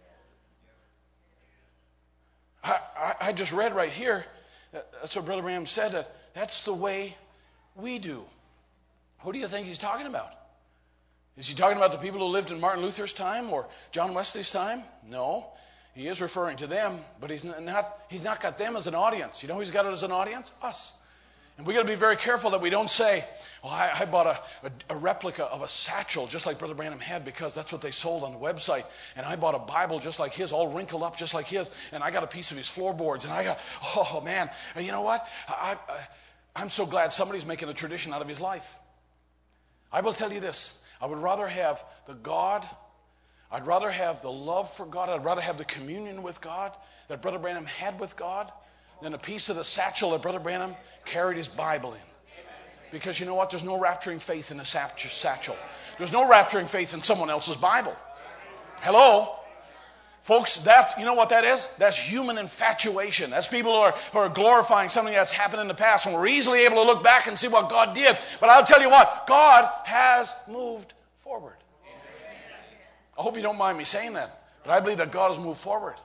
I, I, I just read right here, that's what Brother Branham said, that that's the way we do. Who do you think he's talking about? Is he talking about the people who lived in Martin Luther's time or John Wesley's time? No. He is referring to them, but he's not, he's not got them as an audience. You know who he's got as an audience? Us. And we've got to be very careful that we don't say, well, I, I bought a, a, a replica of a satchel just like Brother Branham had because that's what they sold on the website. And I bought a Bible just like his, all wrinkled up just like his. And I got a piece of his floorboards. And I got, oh, man. And you know what? I, I, I'm so glad somebody's making a tradition out of his life. I will tell you this. I would rather have the God, I'd rather have the love for God, I'd rather have the communion with God that Brother Branham had with God than a piece of the satchel that Brother Branham carried his Bible in. Because you know what? There's no rapturing faith in a satchel. There's no rapturing faith in someone else's Bible. Hello? Folks, that, you know what that is? That's human infatuation. That's people who are, who are glorifying something that's happened in the past. And we're easily able to look back and see what God did. But I'll tell you what, God has moved forward. I hope you don't mind me saying that. But I believe that God has moved forward.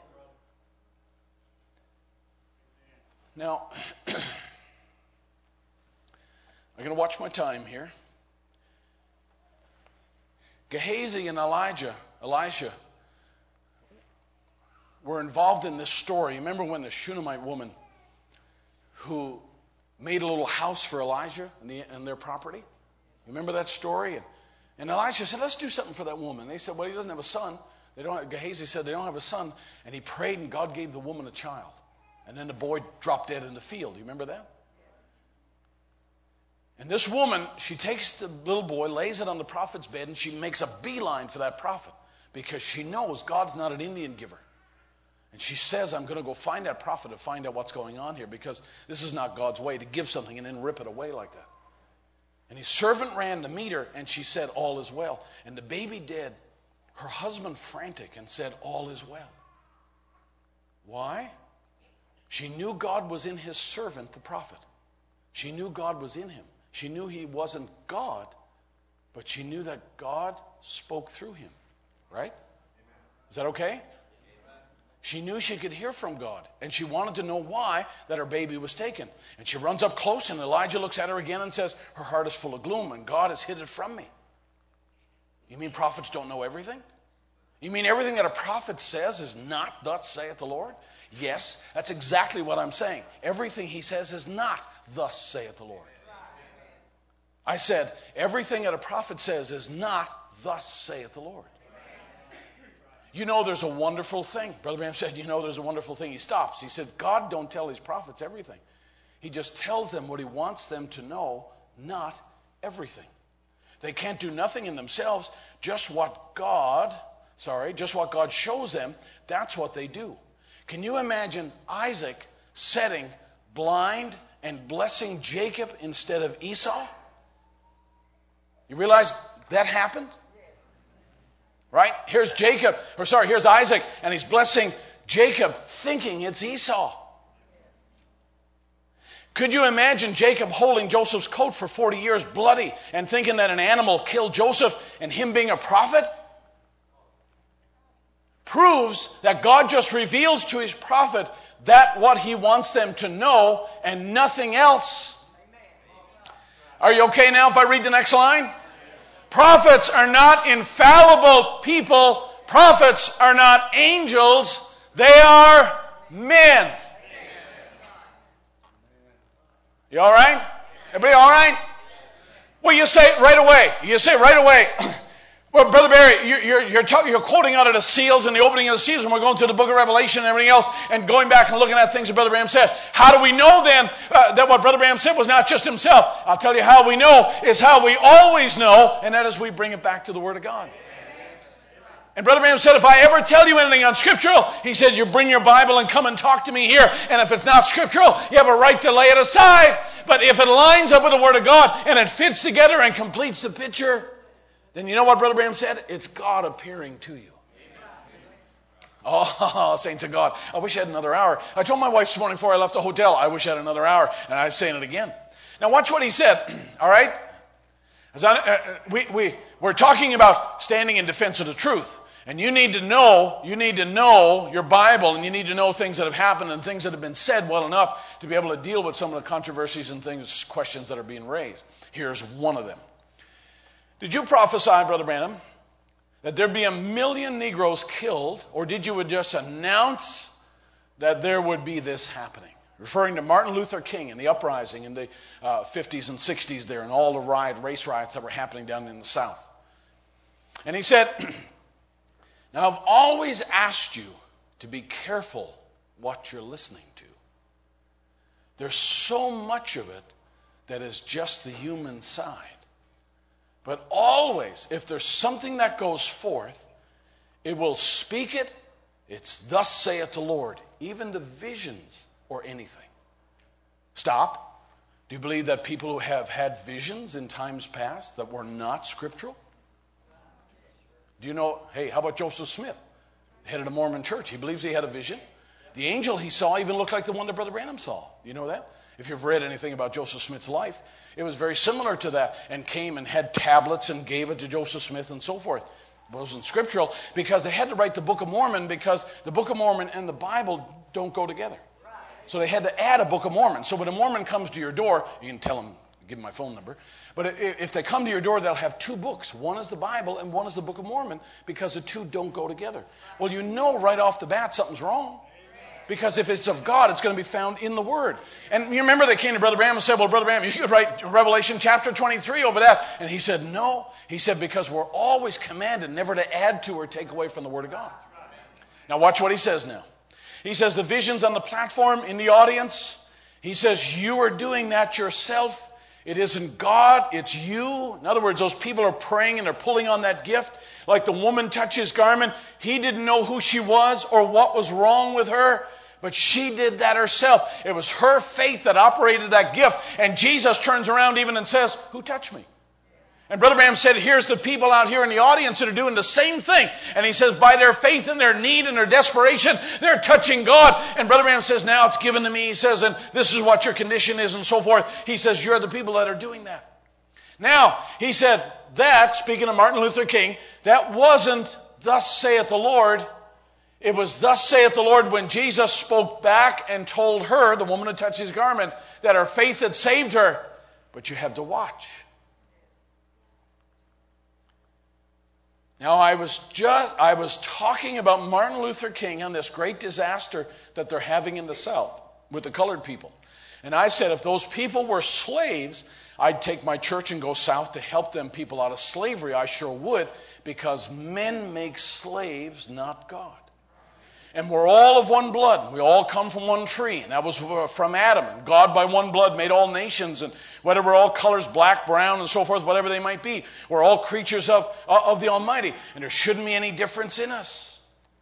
Now, I'm going to watch my time here. Gehazi and Elijah, Elisha were involved in this story. Remember when the Shunammite woman who made a little house for Elijah and, the, and their property? Remember that story? And, and Elisha said, let's do something for that woman. They said, well, he doesn't have a son. They don't have, Gehazi said they don't have a son. And he prayed and God gave the woman a child. And then the boy dropped dead in the field. Do you remember that? And this woman, she takes the little boy, lays it on the prophet's bed, and she makes a beeline for that prophet because she knows God's not an Indian giver. And she says, I'm going to go find that prophet to find out what's going on here because this is not God's way to give something and then rip it away like that. And his servant ran to meet her, and she said, all is well. And the baby dead, her husband frantic and said, all is well. Why? She knew God was in his servant, the prophet. She knew God was in him. She knew he wasn't God, but she knew that God spoke through him. Right? Is that okay? She knew she could hear from God, and she wanted to know why that her baby was taken. And she runs up close, and Elijah looks at her again and says, her heart is full of gloom, and God has hid it from me. You mean prophets don't know everything? You mean everything that a prophet says is not thus saith the Lord? Yes, that's exactly what I'm saying. Everything he says is not thus saith the Lord. I said, everything that a prophet says is not thus saith the Lord. You know there's a wonderful thing. Brother Branham said, you know there's a wonderful thing. He stops. He said, God don't tell his prophets everything. He just tells them what he wants them to know, not everything. They can't do nothing in themselves. Just what God, sorry, just what God shows them, that's what they do. Can you imagine Isaac setting blind and blessing Jacob instead of Esau? You realize that happened? Right? Here's Jacob, or sorry, here's Isaac, and he's blessing Jacob thinking it's Esau. Could you imagine Jacob holding Joseph's coat for forty years bloody and thinking that an animal killed Joseph and him being a prophet? proves that God just reveals to his prophet that what he wants them to know and nothing else. Are you okay now if I read the next line? Prophets are not infallible people. Prophets are not angels. They are men. You all right? Everybody all right? Well, you say right away. You say right away. Well, Brother Barry, you're, you're, you're, talking, you're quoting out of the seals and the opening of the seals, and we're going through the book of Revelation and everything else, and going back and looking at things that Brother Branham said. How do we know then uh, that what Brother Branham said was not just himself? I'll tell you how we know is how we always know, and that is we bring it back to the Word of God. And Brother Branham said, if I ever tell you anything unscriptural, he said, you bring your Bible and come and talk to me here. And if it's not scriptural, you have a right to lay it aside. But if it lines up with the Word of God and it fits together and completes the picture, then you know what Brother Branham said? It's God appearing to you. Oh, saints of God, I wish I had another hour. I told my wife this morning before I left the hotel, I wish I had another hour. And I'm saying it again. Now watch what he said, all right? As I, uh, we, we, we're talking about standing in defense of the truth. And you need to know, you need to know your Bible, and you need to know things that have happened and things that have been said well enough to be able to deal with some of the controversies and things, questions that are being raised. Here's one of them. Did you prophesy, Brother Branham, that there'd be a million Negroes killed, or did you just announce that there would be this happening? Referring to Martin Luther King and the uprising in the uh, fifties and sixties there and all the riot, race riots that were happening down in the South. And he said, now I've always asked you to be careful what you're listening to. There's so much of it that is just the human side. But always, if there's something that goes forth, it will speak it. It's thus saith the Lord, even the visions or anything. Stop. Do you believe that people who have had visions in times past that were not scriptural? Do you know, hey, how about Joseph Smith, head of the Mormon church? He believes he had a vision. The angel he saw even looked like the one that Brother Branham saw. You know that? If you've read anything about Joseph Smith's life, it was very similar to that, and came and had tablets and gave it to Joseph Smith and so forth. It wasn't scriptural because they had to write the Book of Mormon because the Book of Mormon and the Bible don't go together. So they had to add a Book of Mormon. So when a Mormon comes to your door, you can tell them, give them my phone number. But if they come to your door, they'll have two books. One is the Bible and one is the Book of Mormon because the two don't go together. Well, you know right off the bat something's wrong. Because if it's of God, it's going to be found in the Word. And you remember they came to Brother Branham and said, well, Brother Branham, you could write Revelation chapter twenty-three over that. And he said, no. He said, because we're always commanded never to add to or take away from the Word of God. Now watch what he says now. He says the visions on the platform in the audience. He says you are doing that yourself. It isn't God, it's you. In other words, those people are praying and they're pulling on that gift. Like the woman touched his garment. He didn't know who she was or what was wrong with her. But she did that herself. It was her faith that operated that gift. And Jesus turns around even and says, who touched me? And Brother Branham said, here's the people out here in the audience that are doing the same thing. And he says, by their faith and their need and their desperation, they're touching God. And Brother Branham says, now it's given to me. He says, and this is what your condition is and so forth. He says, you're the people that are doing that. Now, he said that, speaking of Martin Luther King, that wasn't thus saith the Lord. It was thus saith the Lord when Jesus spoke back and told her, the woman who touched his garment, that her faith had saved her. But you have to watch. Now, I was just, I was talking about Martin Luther King and this great disaster that they're having in the South with the colored people. And I said, if those people were slaves, I'd take my church and go south to help them people out of slavery. I sure would, because men make slaves, not God. And we're all of one blood. We all come from one tree. And that was from Adam. And God by one blood made all nations. And whether we're all colors, black, brown, and so forth, whatever they might be, we're all creatures of, of the Almighty. And there shouldn't be any difference in us.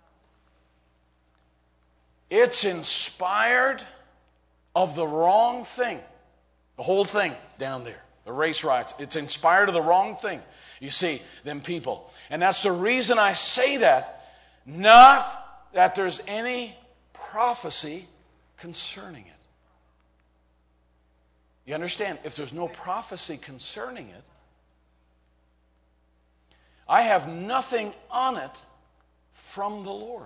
It's inspired of the wrong thing. The whole thing down there. The race riots. It's inspired of the wrong thing. You see, them people. And that's the reason I say that. Not that there's any prophecy concerning it. You understand? If there's no prophecy concerning it, I have nothing on it from the Lord.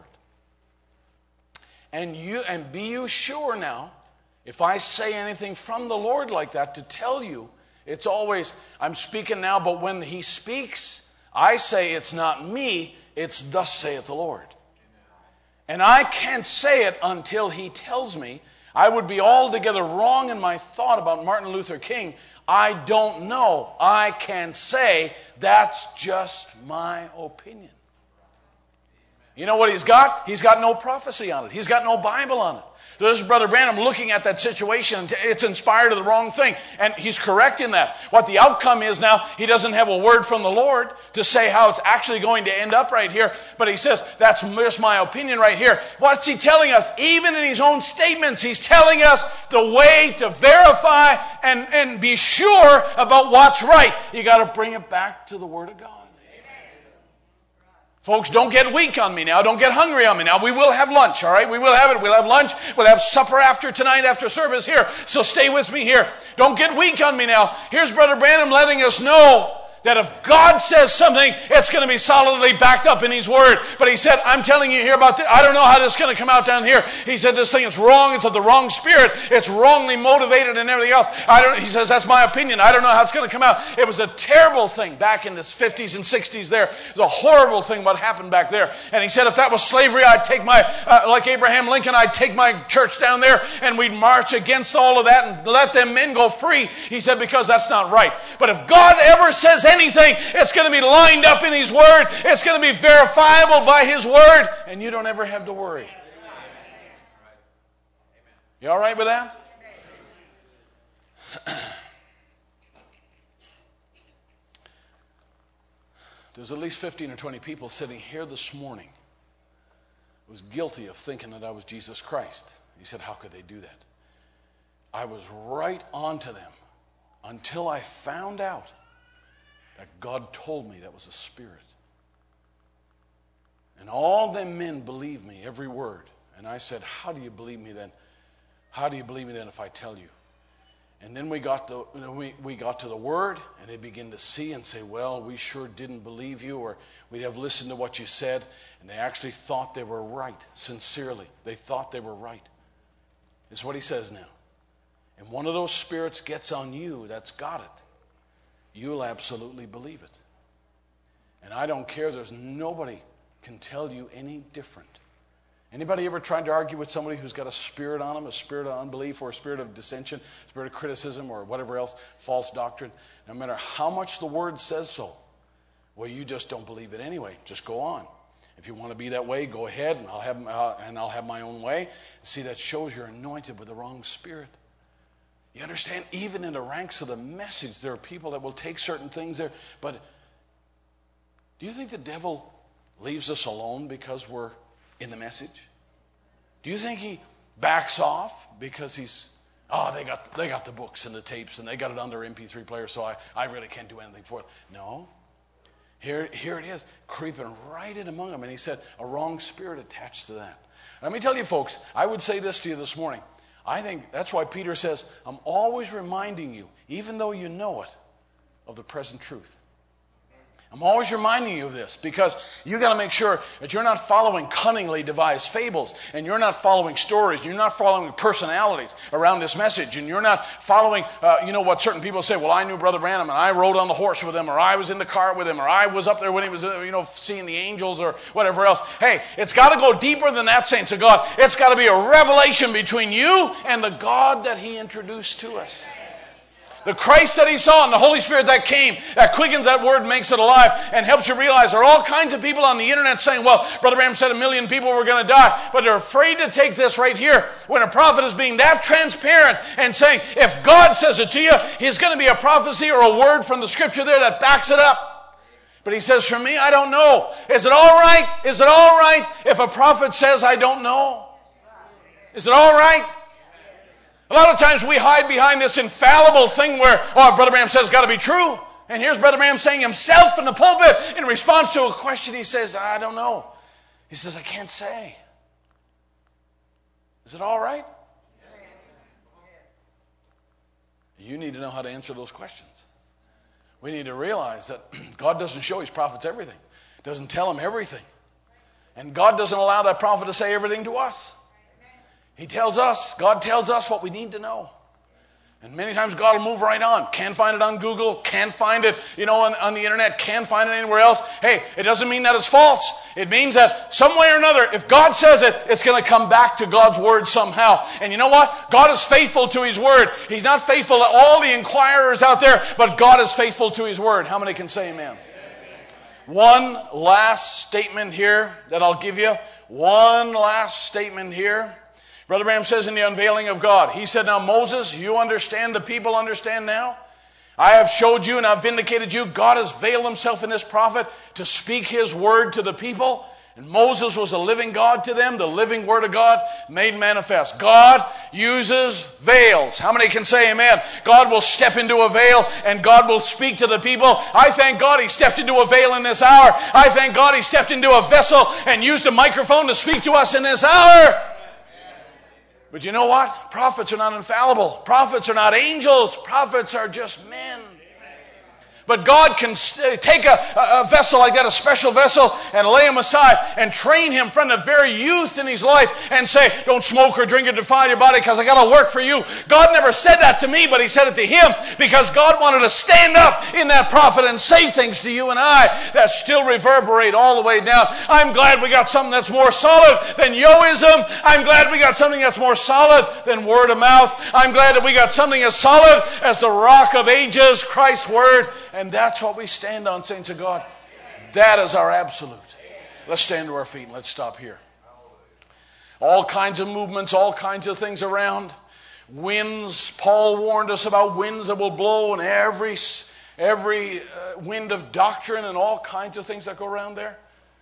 And you and be you sure now, if I say anything from the Lord like that, to tell you, it's always, I'm speaking now, but when he speaks, I say it's not me, it's thus saith the Lord. And I can't say it until he tells me. I would be altogether wrong in my thought about Martin Luther King. I don't know. I can say that's just my opinion. You know what he's got? He's got no prophecy on it. He's got no Bible on it. There's Brother Branham looking at that situation. It's inspired of the wrong thing. And he's correcting that. What the outcome is now, he doesn't have a word from the Lord to say how it's actually going to end up right here. But he says, that's just my opinion right here. What's he telling us? Even in his own statements, he's telling us the way to verify and, and be sure about what's right. You got to bring it back to the Word of God. Folks, don't get weak on me now. Don't get hungry on me now. We will have lunch, all right? We will have it. We'll have lunch. We'll have supper after tonight, after service here. So stay with me here. Don't get weak on me now. Here's Brother Branham letting us know that if God says something, it's going to be solidly backed up in His Word. But he said, I'm telling you here about this. I don't know how this is going to come out down here. He said this thing is wrong. It's of the wrong spirit. It's wrongly motivated and everything else. I don't. He says, that's my opinion. I don't know how it's going to come out. It was a terrible thing back in the fifties and sixties there. It was a horrible thing what happened back there. And he said, if that was slavery, I'd take my, uh, like Abraham Lincoln, I'd take my church down there and we'd march against all of that and let them men go free. He said, because that's not right. But if God ever says anything, Anything, it's going to be lined up in His Word. It's going to be verifiable by His Word. And you don't ever have to worry. You all right with that? There's at least fifteen or twenty people sitting here this morning who was guilty of thinking that I was Jesus Christ. He said, how could they do that? I was right on to them until I found out that God told me that was a spirit. And all them men believed me, every word. And I said, how do you believe me then? How do you believe me then if I tell you? And then we got the we, we got to the Word, and they begin to see and say, well, we sure didn't believe you, or we'd have listened to what you said. And they actually thought they were right, sincerely. They thought they were right. It's what he says now. And one of those spirits gets on you that's got it. You'll absolutely believe it. And I don't care. There's nobody can tell you any different. Anybody ever tried to argue with somebody who's got a spirit on them, a spirit of unbelief or a spirit of dissension, spirit of criticism or whatever else, false doctrine? No matter how much the Word says so, well, you just don't believe it anyway. Just go on. If you want to be that way, go ahead, and I'll have uh, and I'll have my own way. See, that shows you're anointed with the wrong spirit. You understand? Even in the ranks of the message, there are people that will take certain things there. But do you think the devil leaves us alone because we're in the message? Do you think he backs off because he's, oh, they got they got the books and the tapes and they got it on their M P three player, so I, I really can't do anything for it? No. Here, here it is, creeping right in among them. And he said, a wrong spirit attached to that. Let me tell you, folks, I would say this to you this morning. I think that's why Peter says, I'm always reminding you, even though you know it, of the present truth. I'm always reminding you of this because you got to make sure that you're not following cunningly devised fables, and you're not following stories, and you're not following personalities around this message, and you're not following, uh, you know what certain people say, well, I knew Brother Branham, and I rode on the horse with him, or I was in the car with him, or I was up there when he was, you know, seeing the angels, or whatever else. Hey, it's got to go deeper than that, saints of God. It's got to be a revelation between you and the God that He introduced to us. The Christ that He saw and the Holy Spirit that came, that quickens that word, makes it alive, and helps you realize there are all kinds of people on the internet saying, well, Brother Branham said a million people were going to die, but they're afraid to take this right here when a prophet is being that transparent and saying, if God says it to you, He's going to be a prophecy or a word from the Scripture there that backs it up. But he says, for me, I don't know. Is it all right? Is it all right if a prophet says I don't know? Is it all right? A lot of times we hide behind this infallible thing where, oh, Brother Branham says it's got to be true. And here's Brother Branham saying himself in the pulpit in response to a question. He says, I don't know. He says, I can't say. Is it all right? You need to know how to answer those questions. We need to realize that God doesn't show His prophets everything. Doesn't tell them everything. And God doesn't allow that prophet to say everything to us. He tells us, God tells us what we need to know. And many times God will move right on. Can't find it on Google, can't find it, you know, on, on the internet, can't find it anywhere else. Hey, it doesn't mean that it's false. It means that some way or another, if God says it, it's going to come back to God's word somehow. And you know what? God is faithful to his word. He's not faithful to all the inquirers out there, but God is faithful to his word. How many can say amen? One last statement here that I'll give you. One last statement here. Brother Branham says in the unveiling of God, he said, now Moses, you understand, the people understand now. I have showed you and I've vindicated you. God has veiled himself in this prophet to speak his word to the people. And Moses was a living God to them, the living word of God made manifest. God uses veils. How many can say amen? God will step into a veil and God will speak to the people. I thank God he stepped into a veil in this hour. I thank God he stepped into a vessel and used a microphone to speak to us in this hour. But you know what? Prophets are not infallible. Prophets are not angels. Prophets are just men. But God can take a, a vessel like that, a special vessel, and lay him aside and train him from the very youth in his life and say, don't smoke or drink or defile your body because I got to work for you. God never said that to me, but he said it to him because God wanted to stand up in that prophet and say things to you and I that still reverberate all the way down. I'm glad we got something that's more solid than yoism. I'm glad we got something that's more solid than word of mouth. I'm glad that we got something as solid as the rock of ages, Christ's word. And that's what we stand on, saints of God. That is our absolute. Let's stand to our feet and let's stop here. All kinds of movements, all kinds of things around. Winds. Paul warned us about winds that will blow and every, every uh, wind of doctrine and all kinds of things that go around there.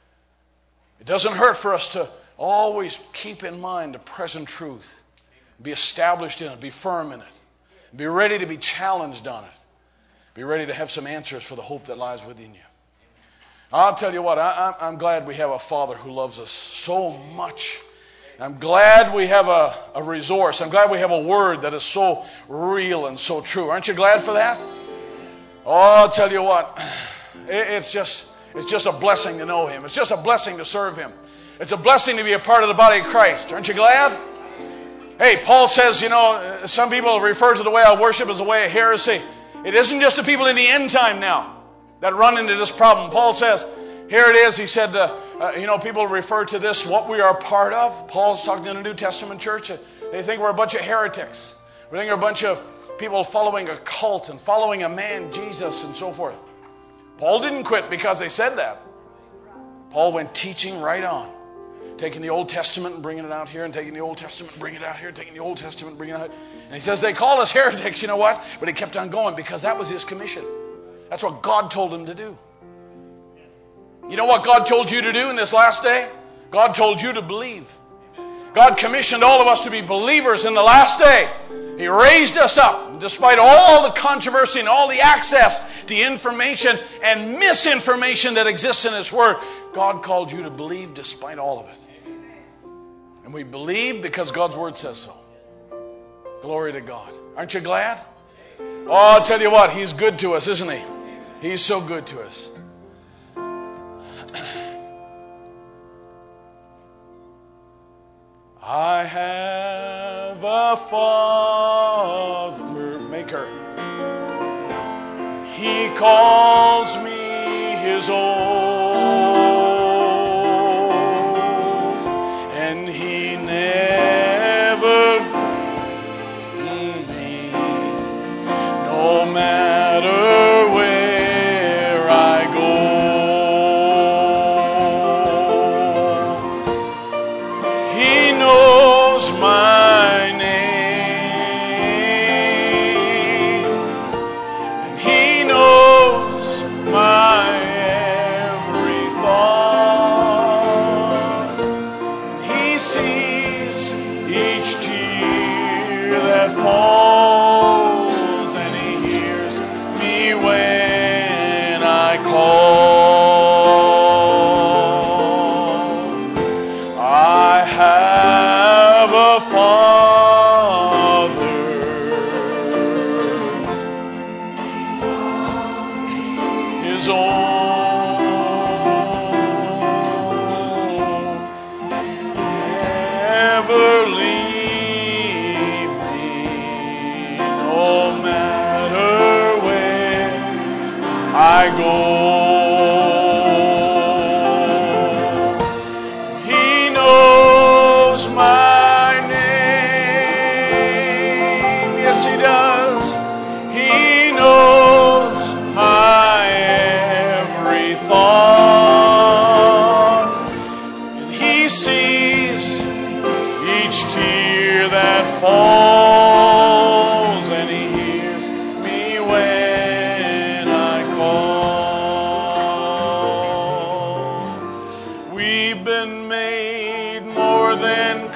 It doesn't hurt for us to always keep in mind the present truth. Be established in it. Be firm in it. Be ready to be challenged on it. Be ready to have some answers for the hope that lies within you. I'll tell you what, I, I'm glad we have a Father who loves us so much. I'm glad we have a, a resource. I'm glad we have a word that is so real and so true. Aren't you glad for that? Oh, I'll tell you what, it, it's just it's just a blessing to know him. It's just a blessing to serve him. It's a blessing to be a part of the body of Christ. Aren't you glad? Hey, Paul says, you know, some people refer to the way I worship as a way of heresy. It isn't just the people in the end time now that run into this problem. Paul says, here it is, he said, uh, uh, you know, people refer to this, what we are part of. Paul's talking to the New Testament church. They think we're a bunch of heretics. We think we're a bunch of people following a cult and following a man, Jesus, and so forth. Paul didn't quit because they said that. Paul went teaching right on. Taking the Old Testament and bringing it out here, and taking the Old Testament and bringing it out here, and taking the Old Testament and bringing it out. And he says, they call us heretics, you know what? But he kept on going because that was his commission. That's what God told him to do. You know what God told you to do in this last day? God told you to believe. God commissioned all of us to be believers in the last day. He raised us up, despite all the controversy and all the access to information and misinformation that exists in His Word. God called you to believe despite all of it. And we believe because God's Word says so. Glory to God. Aren't you glad? Oh, I'll tell you what, He's good to us, isn't He? He's so good to us. I have a Father, Maker. He calls me His own, and He never leaves me, no matter where I go. He knows my name, and He knows my every thought. He sees each tear that falls, and He hears me when I call. I have a Father, His own. I go. He knows my name. Yes, He does. He knows my every thought. And He sees each tear that falls, and He hears me when I call. We've been made more than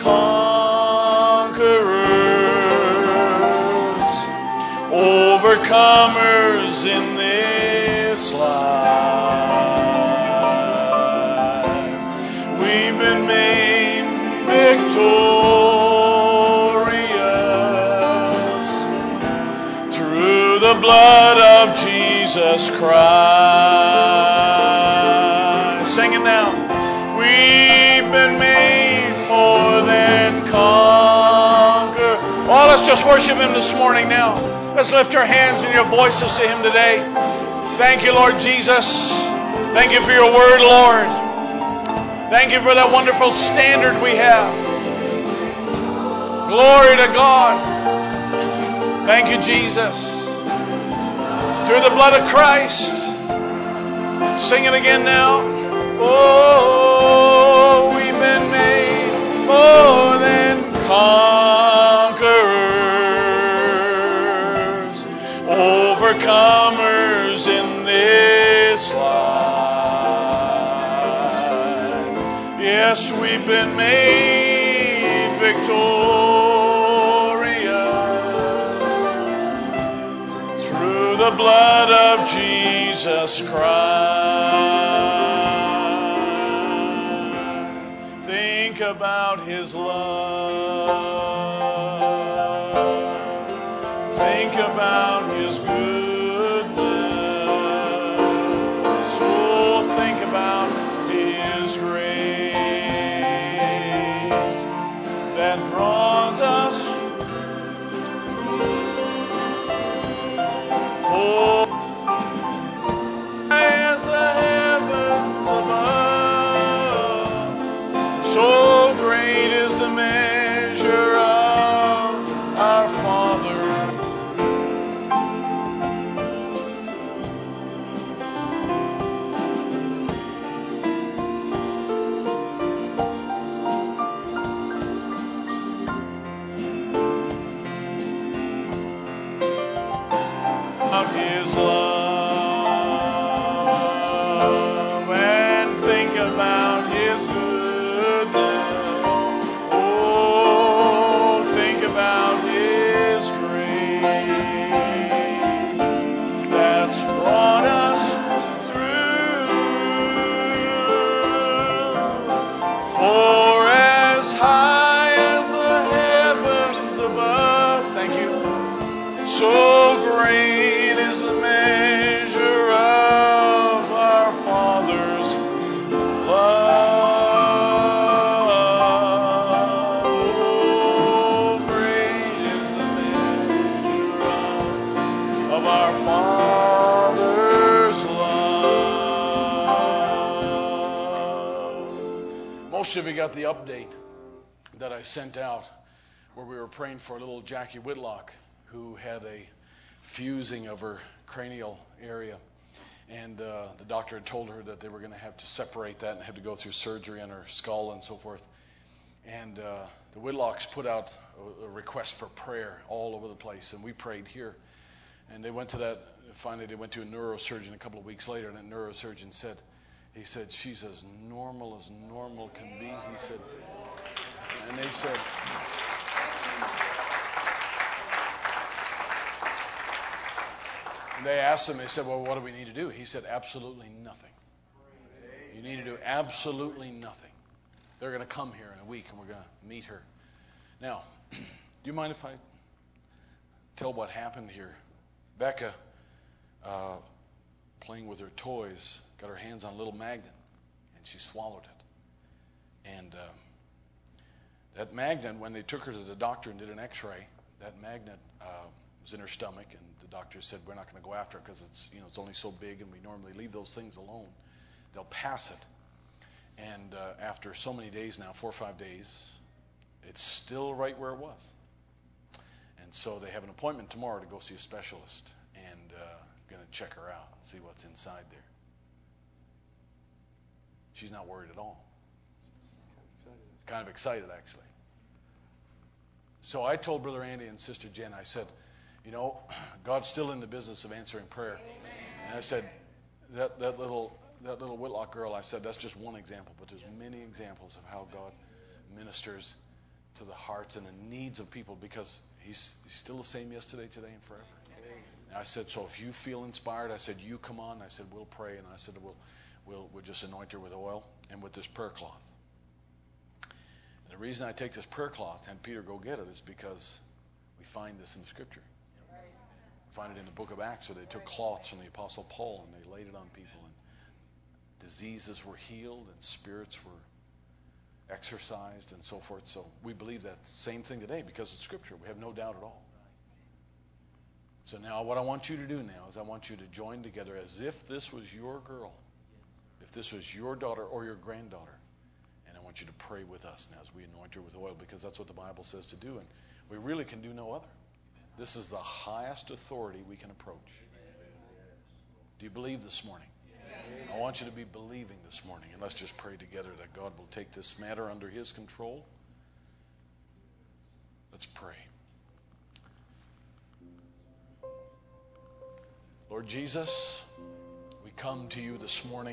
conquerors, overcomers in this life. We've been made victorious through the blood of Jesus Christ. Sing it now. We've been made more than conquerors. Oh, let's just worship Him this morning now. Let's lift our hands and your voices to Him today. Thank you, Lord Jesus. Thank you for your word, Lord. Thank you for that wonderful standard we have. Glory to God. Thank you, Jesus. Through the blood of Christ. Sing it again now. Oh, we've been made more than conquerors, overcomers in this life. Yes, we've been made victorious through the blood of Jesus Christ. Think about His love. Think about His goodness. Oh, think about His grace that draws us for as the heavens above, so great is the measure of our Father. Of His love, and think about His goodness. Oh, think about His grace that's brought us through. For as high as the heavens above, thank you, so great is the measure of our Father's love. Oh, great is the measure of, of our Father's love. Most of you got the update that I sent out where we were praying for little Jackie Whitlock, who had a fusing of her cranial area. And uh, the doctor had told her that they were going to have to separate that and have to go through surgery on her skull and so forth. And uh, the Whitlocks put out a, a request for prayer all over the place, and we prayed here. And they went to that, finally they went to a neurosurgeon a couple of weeks later, and that neurosurgeon said, he said, she's as normal as normal can be, he said. And they said, and they asked him, they said, well, what do we need to do? He said, absolutely nothing. You need to do absolutely nothing. They're going to come here in a week, and we're going to meet her. Now, do you mind if I tell what happened here? Becca, uh, playing with her toys, got her hands on a little magnet, and she swallowed it. And uh, that magnet, when they took her to the doctor and did an x-ray, that magnet uh, was in her stomach, and the doctor said, we're not going to go after it because it's, you know, it's only so big, and we normally leave those things alone. They'll pass it. And uh, after so many days now, four or five days, it's still right where it was. And so they have an appointment tomorrow to go see a specialist, and uh, going to check her out and see what's inside there. She's not worried at all. Kind of excited, actually. So I told Brother Andy and Sister Jen, I said, you know, God's still in the business of answering prayer. And I said, that, that little that little Whitlock girl, I said, that's just one example, but there's many examples of how God ministers to the hearts and the needs of people, because he's, he's still the same yesterday, today, and forever. And I said, so if you feel inspired, I said, you come on. I said, we'll pray. And I said, we'll, we'll, we'll just anoint her with oil and with this prayer cloth. And the reason I take this prayer cloth and Peter go get it is because we find this in the Scripture. We find it in the book of Acts, where they took cloths from the Apostle Paul and they laid it on people, and diseases were healed and spirits were exorcised and so forth. So we believe that same thing today because it's Scripture. We have no doubt at all. So now what I want you to do now is I want you to join together as if this was your girl, if this was your daughter or your granddaughter. And I want you to pray with us now as we anoint her with oil, because that's what the Bible says to do, and we really can do no other. This is the highest authority we can approach. Do you believe this morning? I want you to be believing this morning, and let's just pray together that God will take this matter under His control. Let's pray. Lord Jesus, we come to you this morning,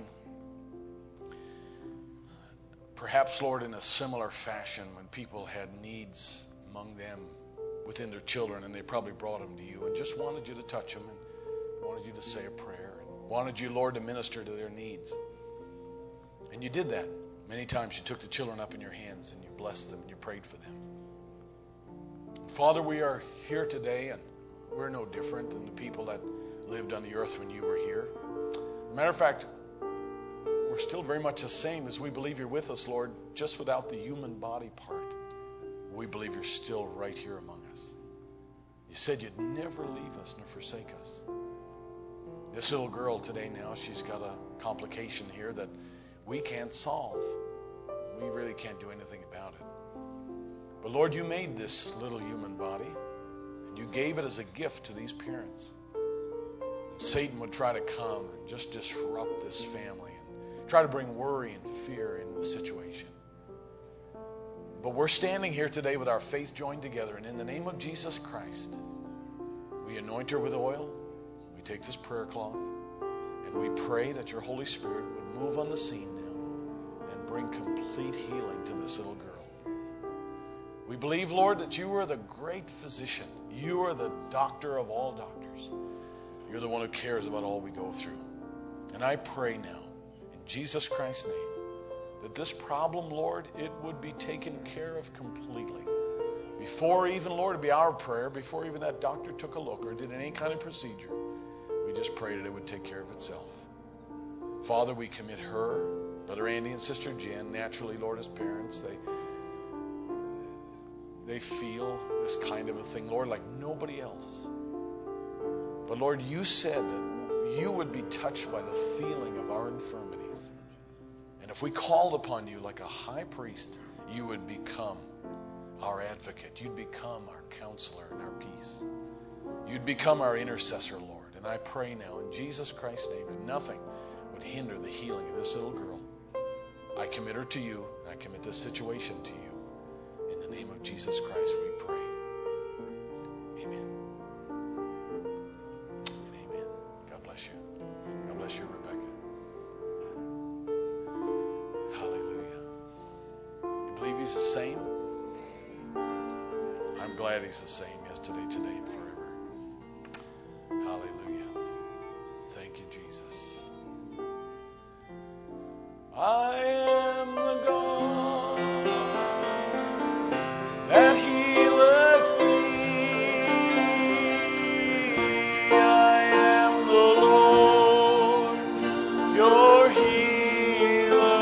perhaps, Lord, in a similar fashion when people had needs among them within their children, and they probably brought them to you and just wanted you to touch them and wanted you to say a prayer and wanted you, Lord, to minister to their needs. And you did that. Many times you took the children up in your hands and you blessed them and you prayed for them. And Father, we are here today, and we're no different than the people that lived on the earth when you were here. As a matter of fact, we're still very much the same, as we believe you're with us, Lord, just without the human body part. We believe you're still right here among us. You said you'd never leave us nor forsake us. This little girl today now, she's got a complication here that we can't solve. We really can't do anything about it. But Lord, you made this little human body, and you gave it as a gift to these parents. And Satan would try to come and just disrupt this family and try to bring worry and fear in the situation. But we're standing here today with our faith joined together, and in the name of Jesus Christ, we anoint her with oil, we take this prayer cloth, and we pray that your Holy Spirit would move on the scene now and bring complete healing to this little girl. We believe, Lord, that you are the great physician. You are the doctor of all doctors. You're the one who cares about all we go through. And I pray now, in Jesus Christ's name, that this problem, Lord, it would be taken care of completely. Before even, Lord, it'd be our prayer, before even that doctor took a look or did any kind of procedure, we just prayed that it would take care of itself. Father, we commit her, Brother Andy and Sister Jen, naturally, Lord, as parents, they they feel this kind of a thing, Lord, like nobody else. But Lord, you said that you would be touched by the feeling of our infirmities. And if we called upon you like a high priest, you would become our advocate. You'd become our counselor and our peace. You'd become our intercessor, Lord. And I pray now in Jesus Christ's name that nothing would hinder the healing of this little girl. I commit her to you. And I commit this situation to you. In the name of Jesus Christ we pray. Amen. And amen. God bless you. God bless you, Rebecca. He's the same. I'm glad he's the same yesterday, today, and forever. Hallelujah. Thank you, Jesus. I am the God that healeth thee. I am the Lord, your healer.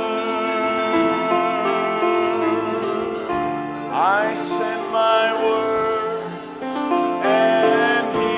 I send my word and he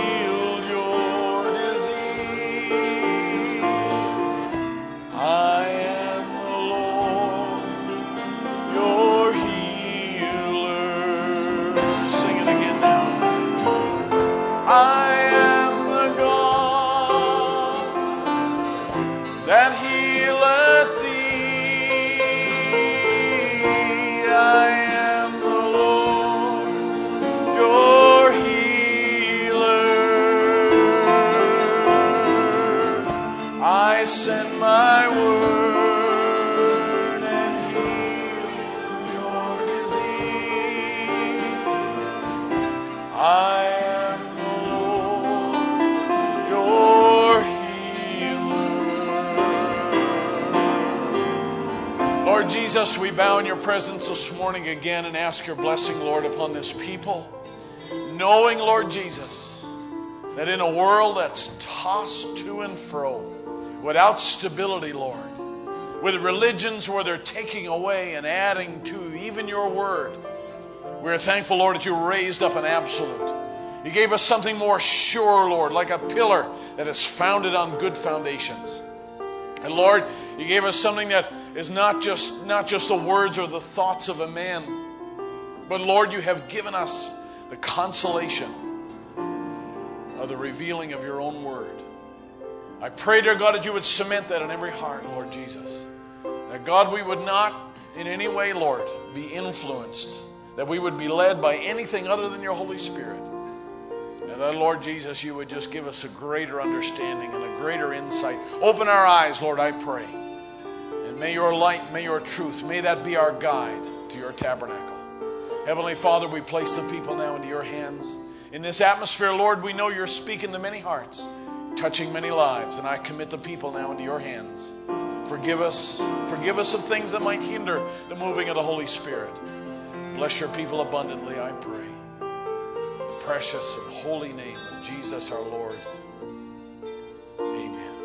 Lord Jesus, we bow in your presence this morning again and ask your blessing, Lord, upon this people. Knowing, Lord Jesus, that in a world that's tossed to and fro, without stability, Lord, with religions where they're taking away and adding to even your word, we're thankful, Lord, that you raised up an absolute. You gave us something more sure, Lord, like a pillar that is founded on good foundations. And Lord, you gave us something that is not just, not just the words or the thoughts of a man, but Lord, you have given us the consolation of the revealing of your own word. I pray, dear God, that you would cement that in every heart, Lord Jesus. That God, we would not in any way, Lord, be influenced. That we would be led by anything other than your Holy Spirit. And that, Lord Jesus, you would just give us a greater understanding and a greater insight. Open our eyes, Lord, I pray. And may your light, may your truth, may that be our guide to your tabernacle. Heavenly Father, we place the people now into your hands. In this atmosphere, Lord, we know you're speaking to many hearts, touching many lives. And I commit the people now into your hands. Forgive us. Forgive us of things that might hinder the moving of the Holy Spirit. Bless your people abundantly, I pray. The precious and holy name of Jesus our Lord. Amen.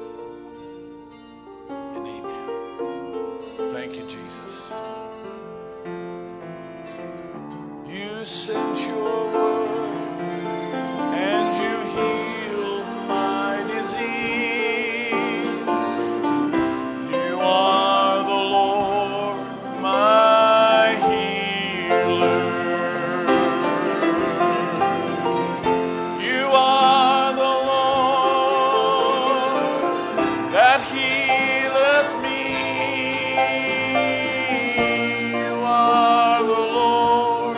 And amen. Thank you, Jesus. You sent your word and you healed my disease. You are the Lord, my healer. You are the Lord that healeth me. You are the Lord.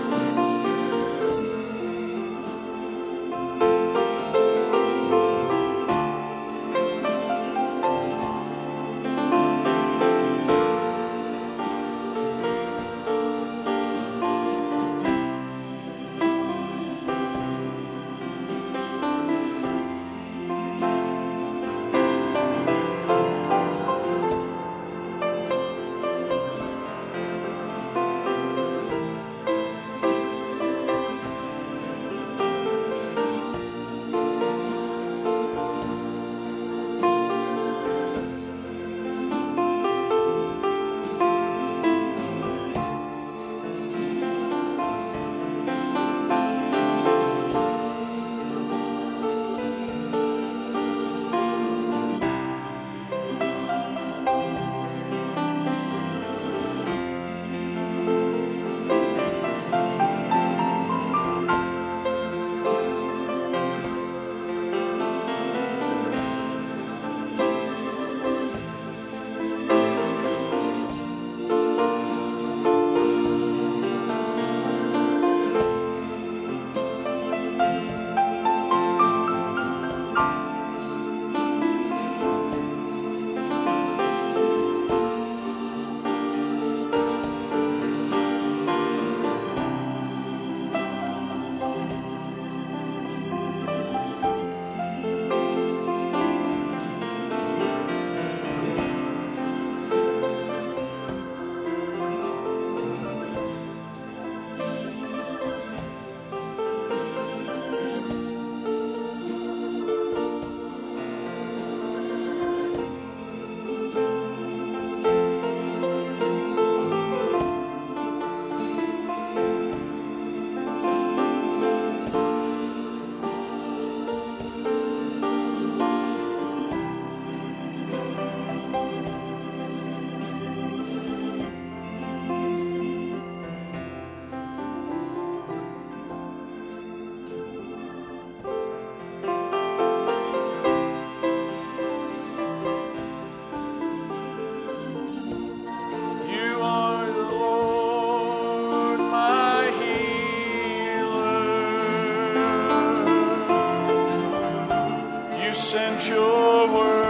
sent your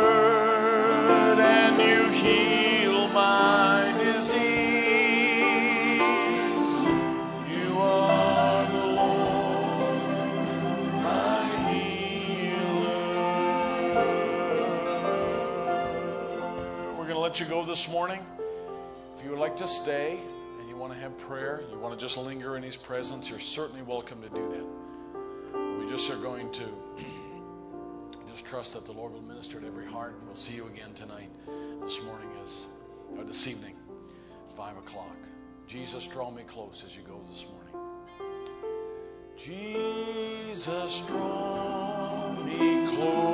word and you heal my disease. You are the Lord, my healer. We're going to let you go this morning. If you would like to stay and you want to have prayer, you want to just linger in His presence, you're certainly welcome to do that. We just are going to just trust that the Lord will minister to every heart, and we'll see you again tonight, this morning, as or this evening, at five o'clock. Jesus, draw me close as you go this morning. Jesus, draw me close.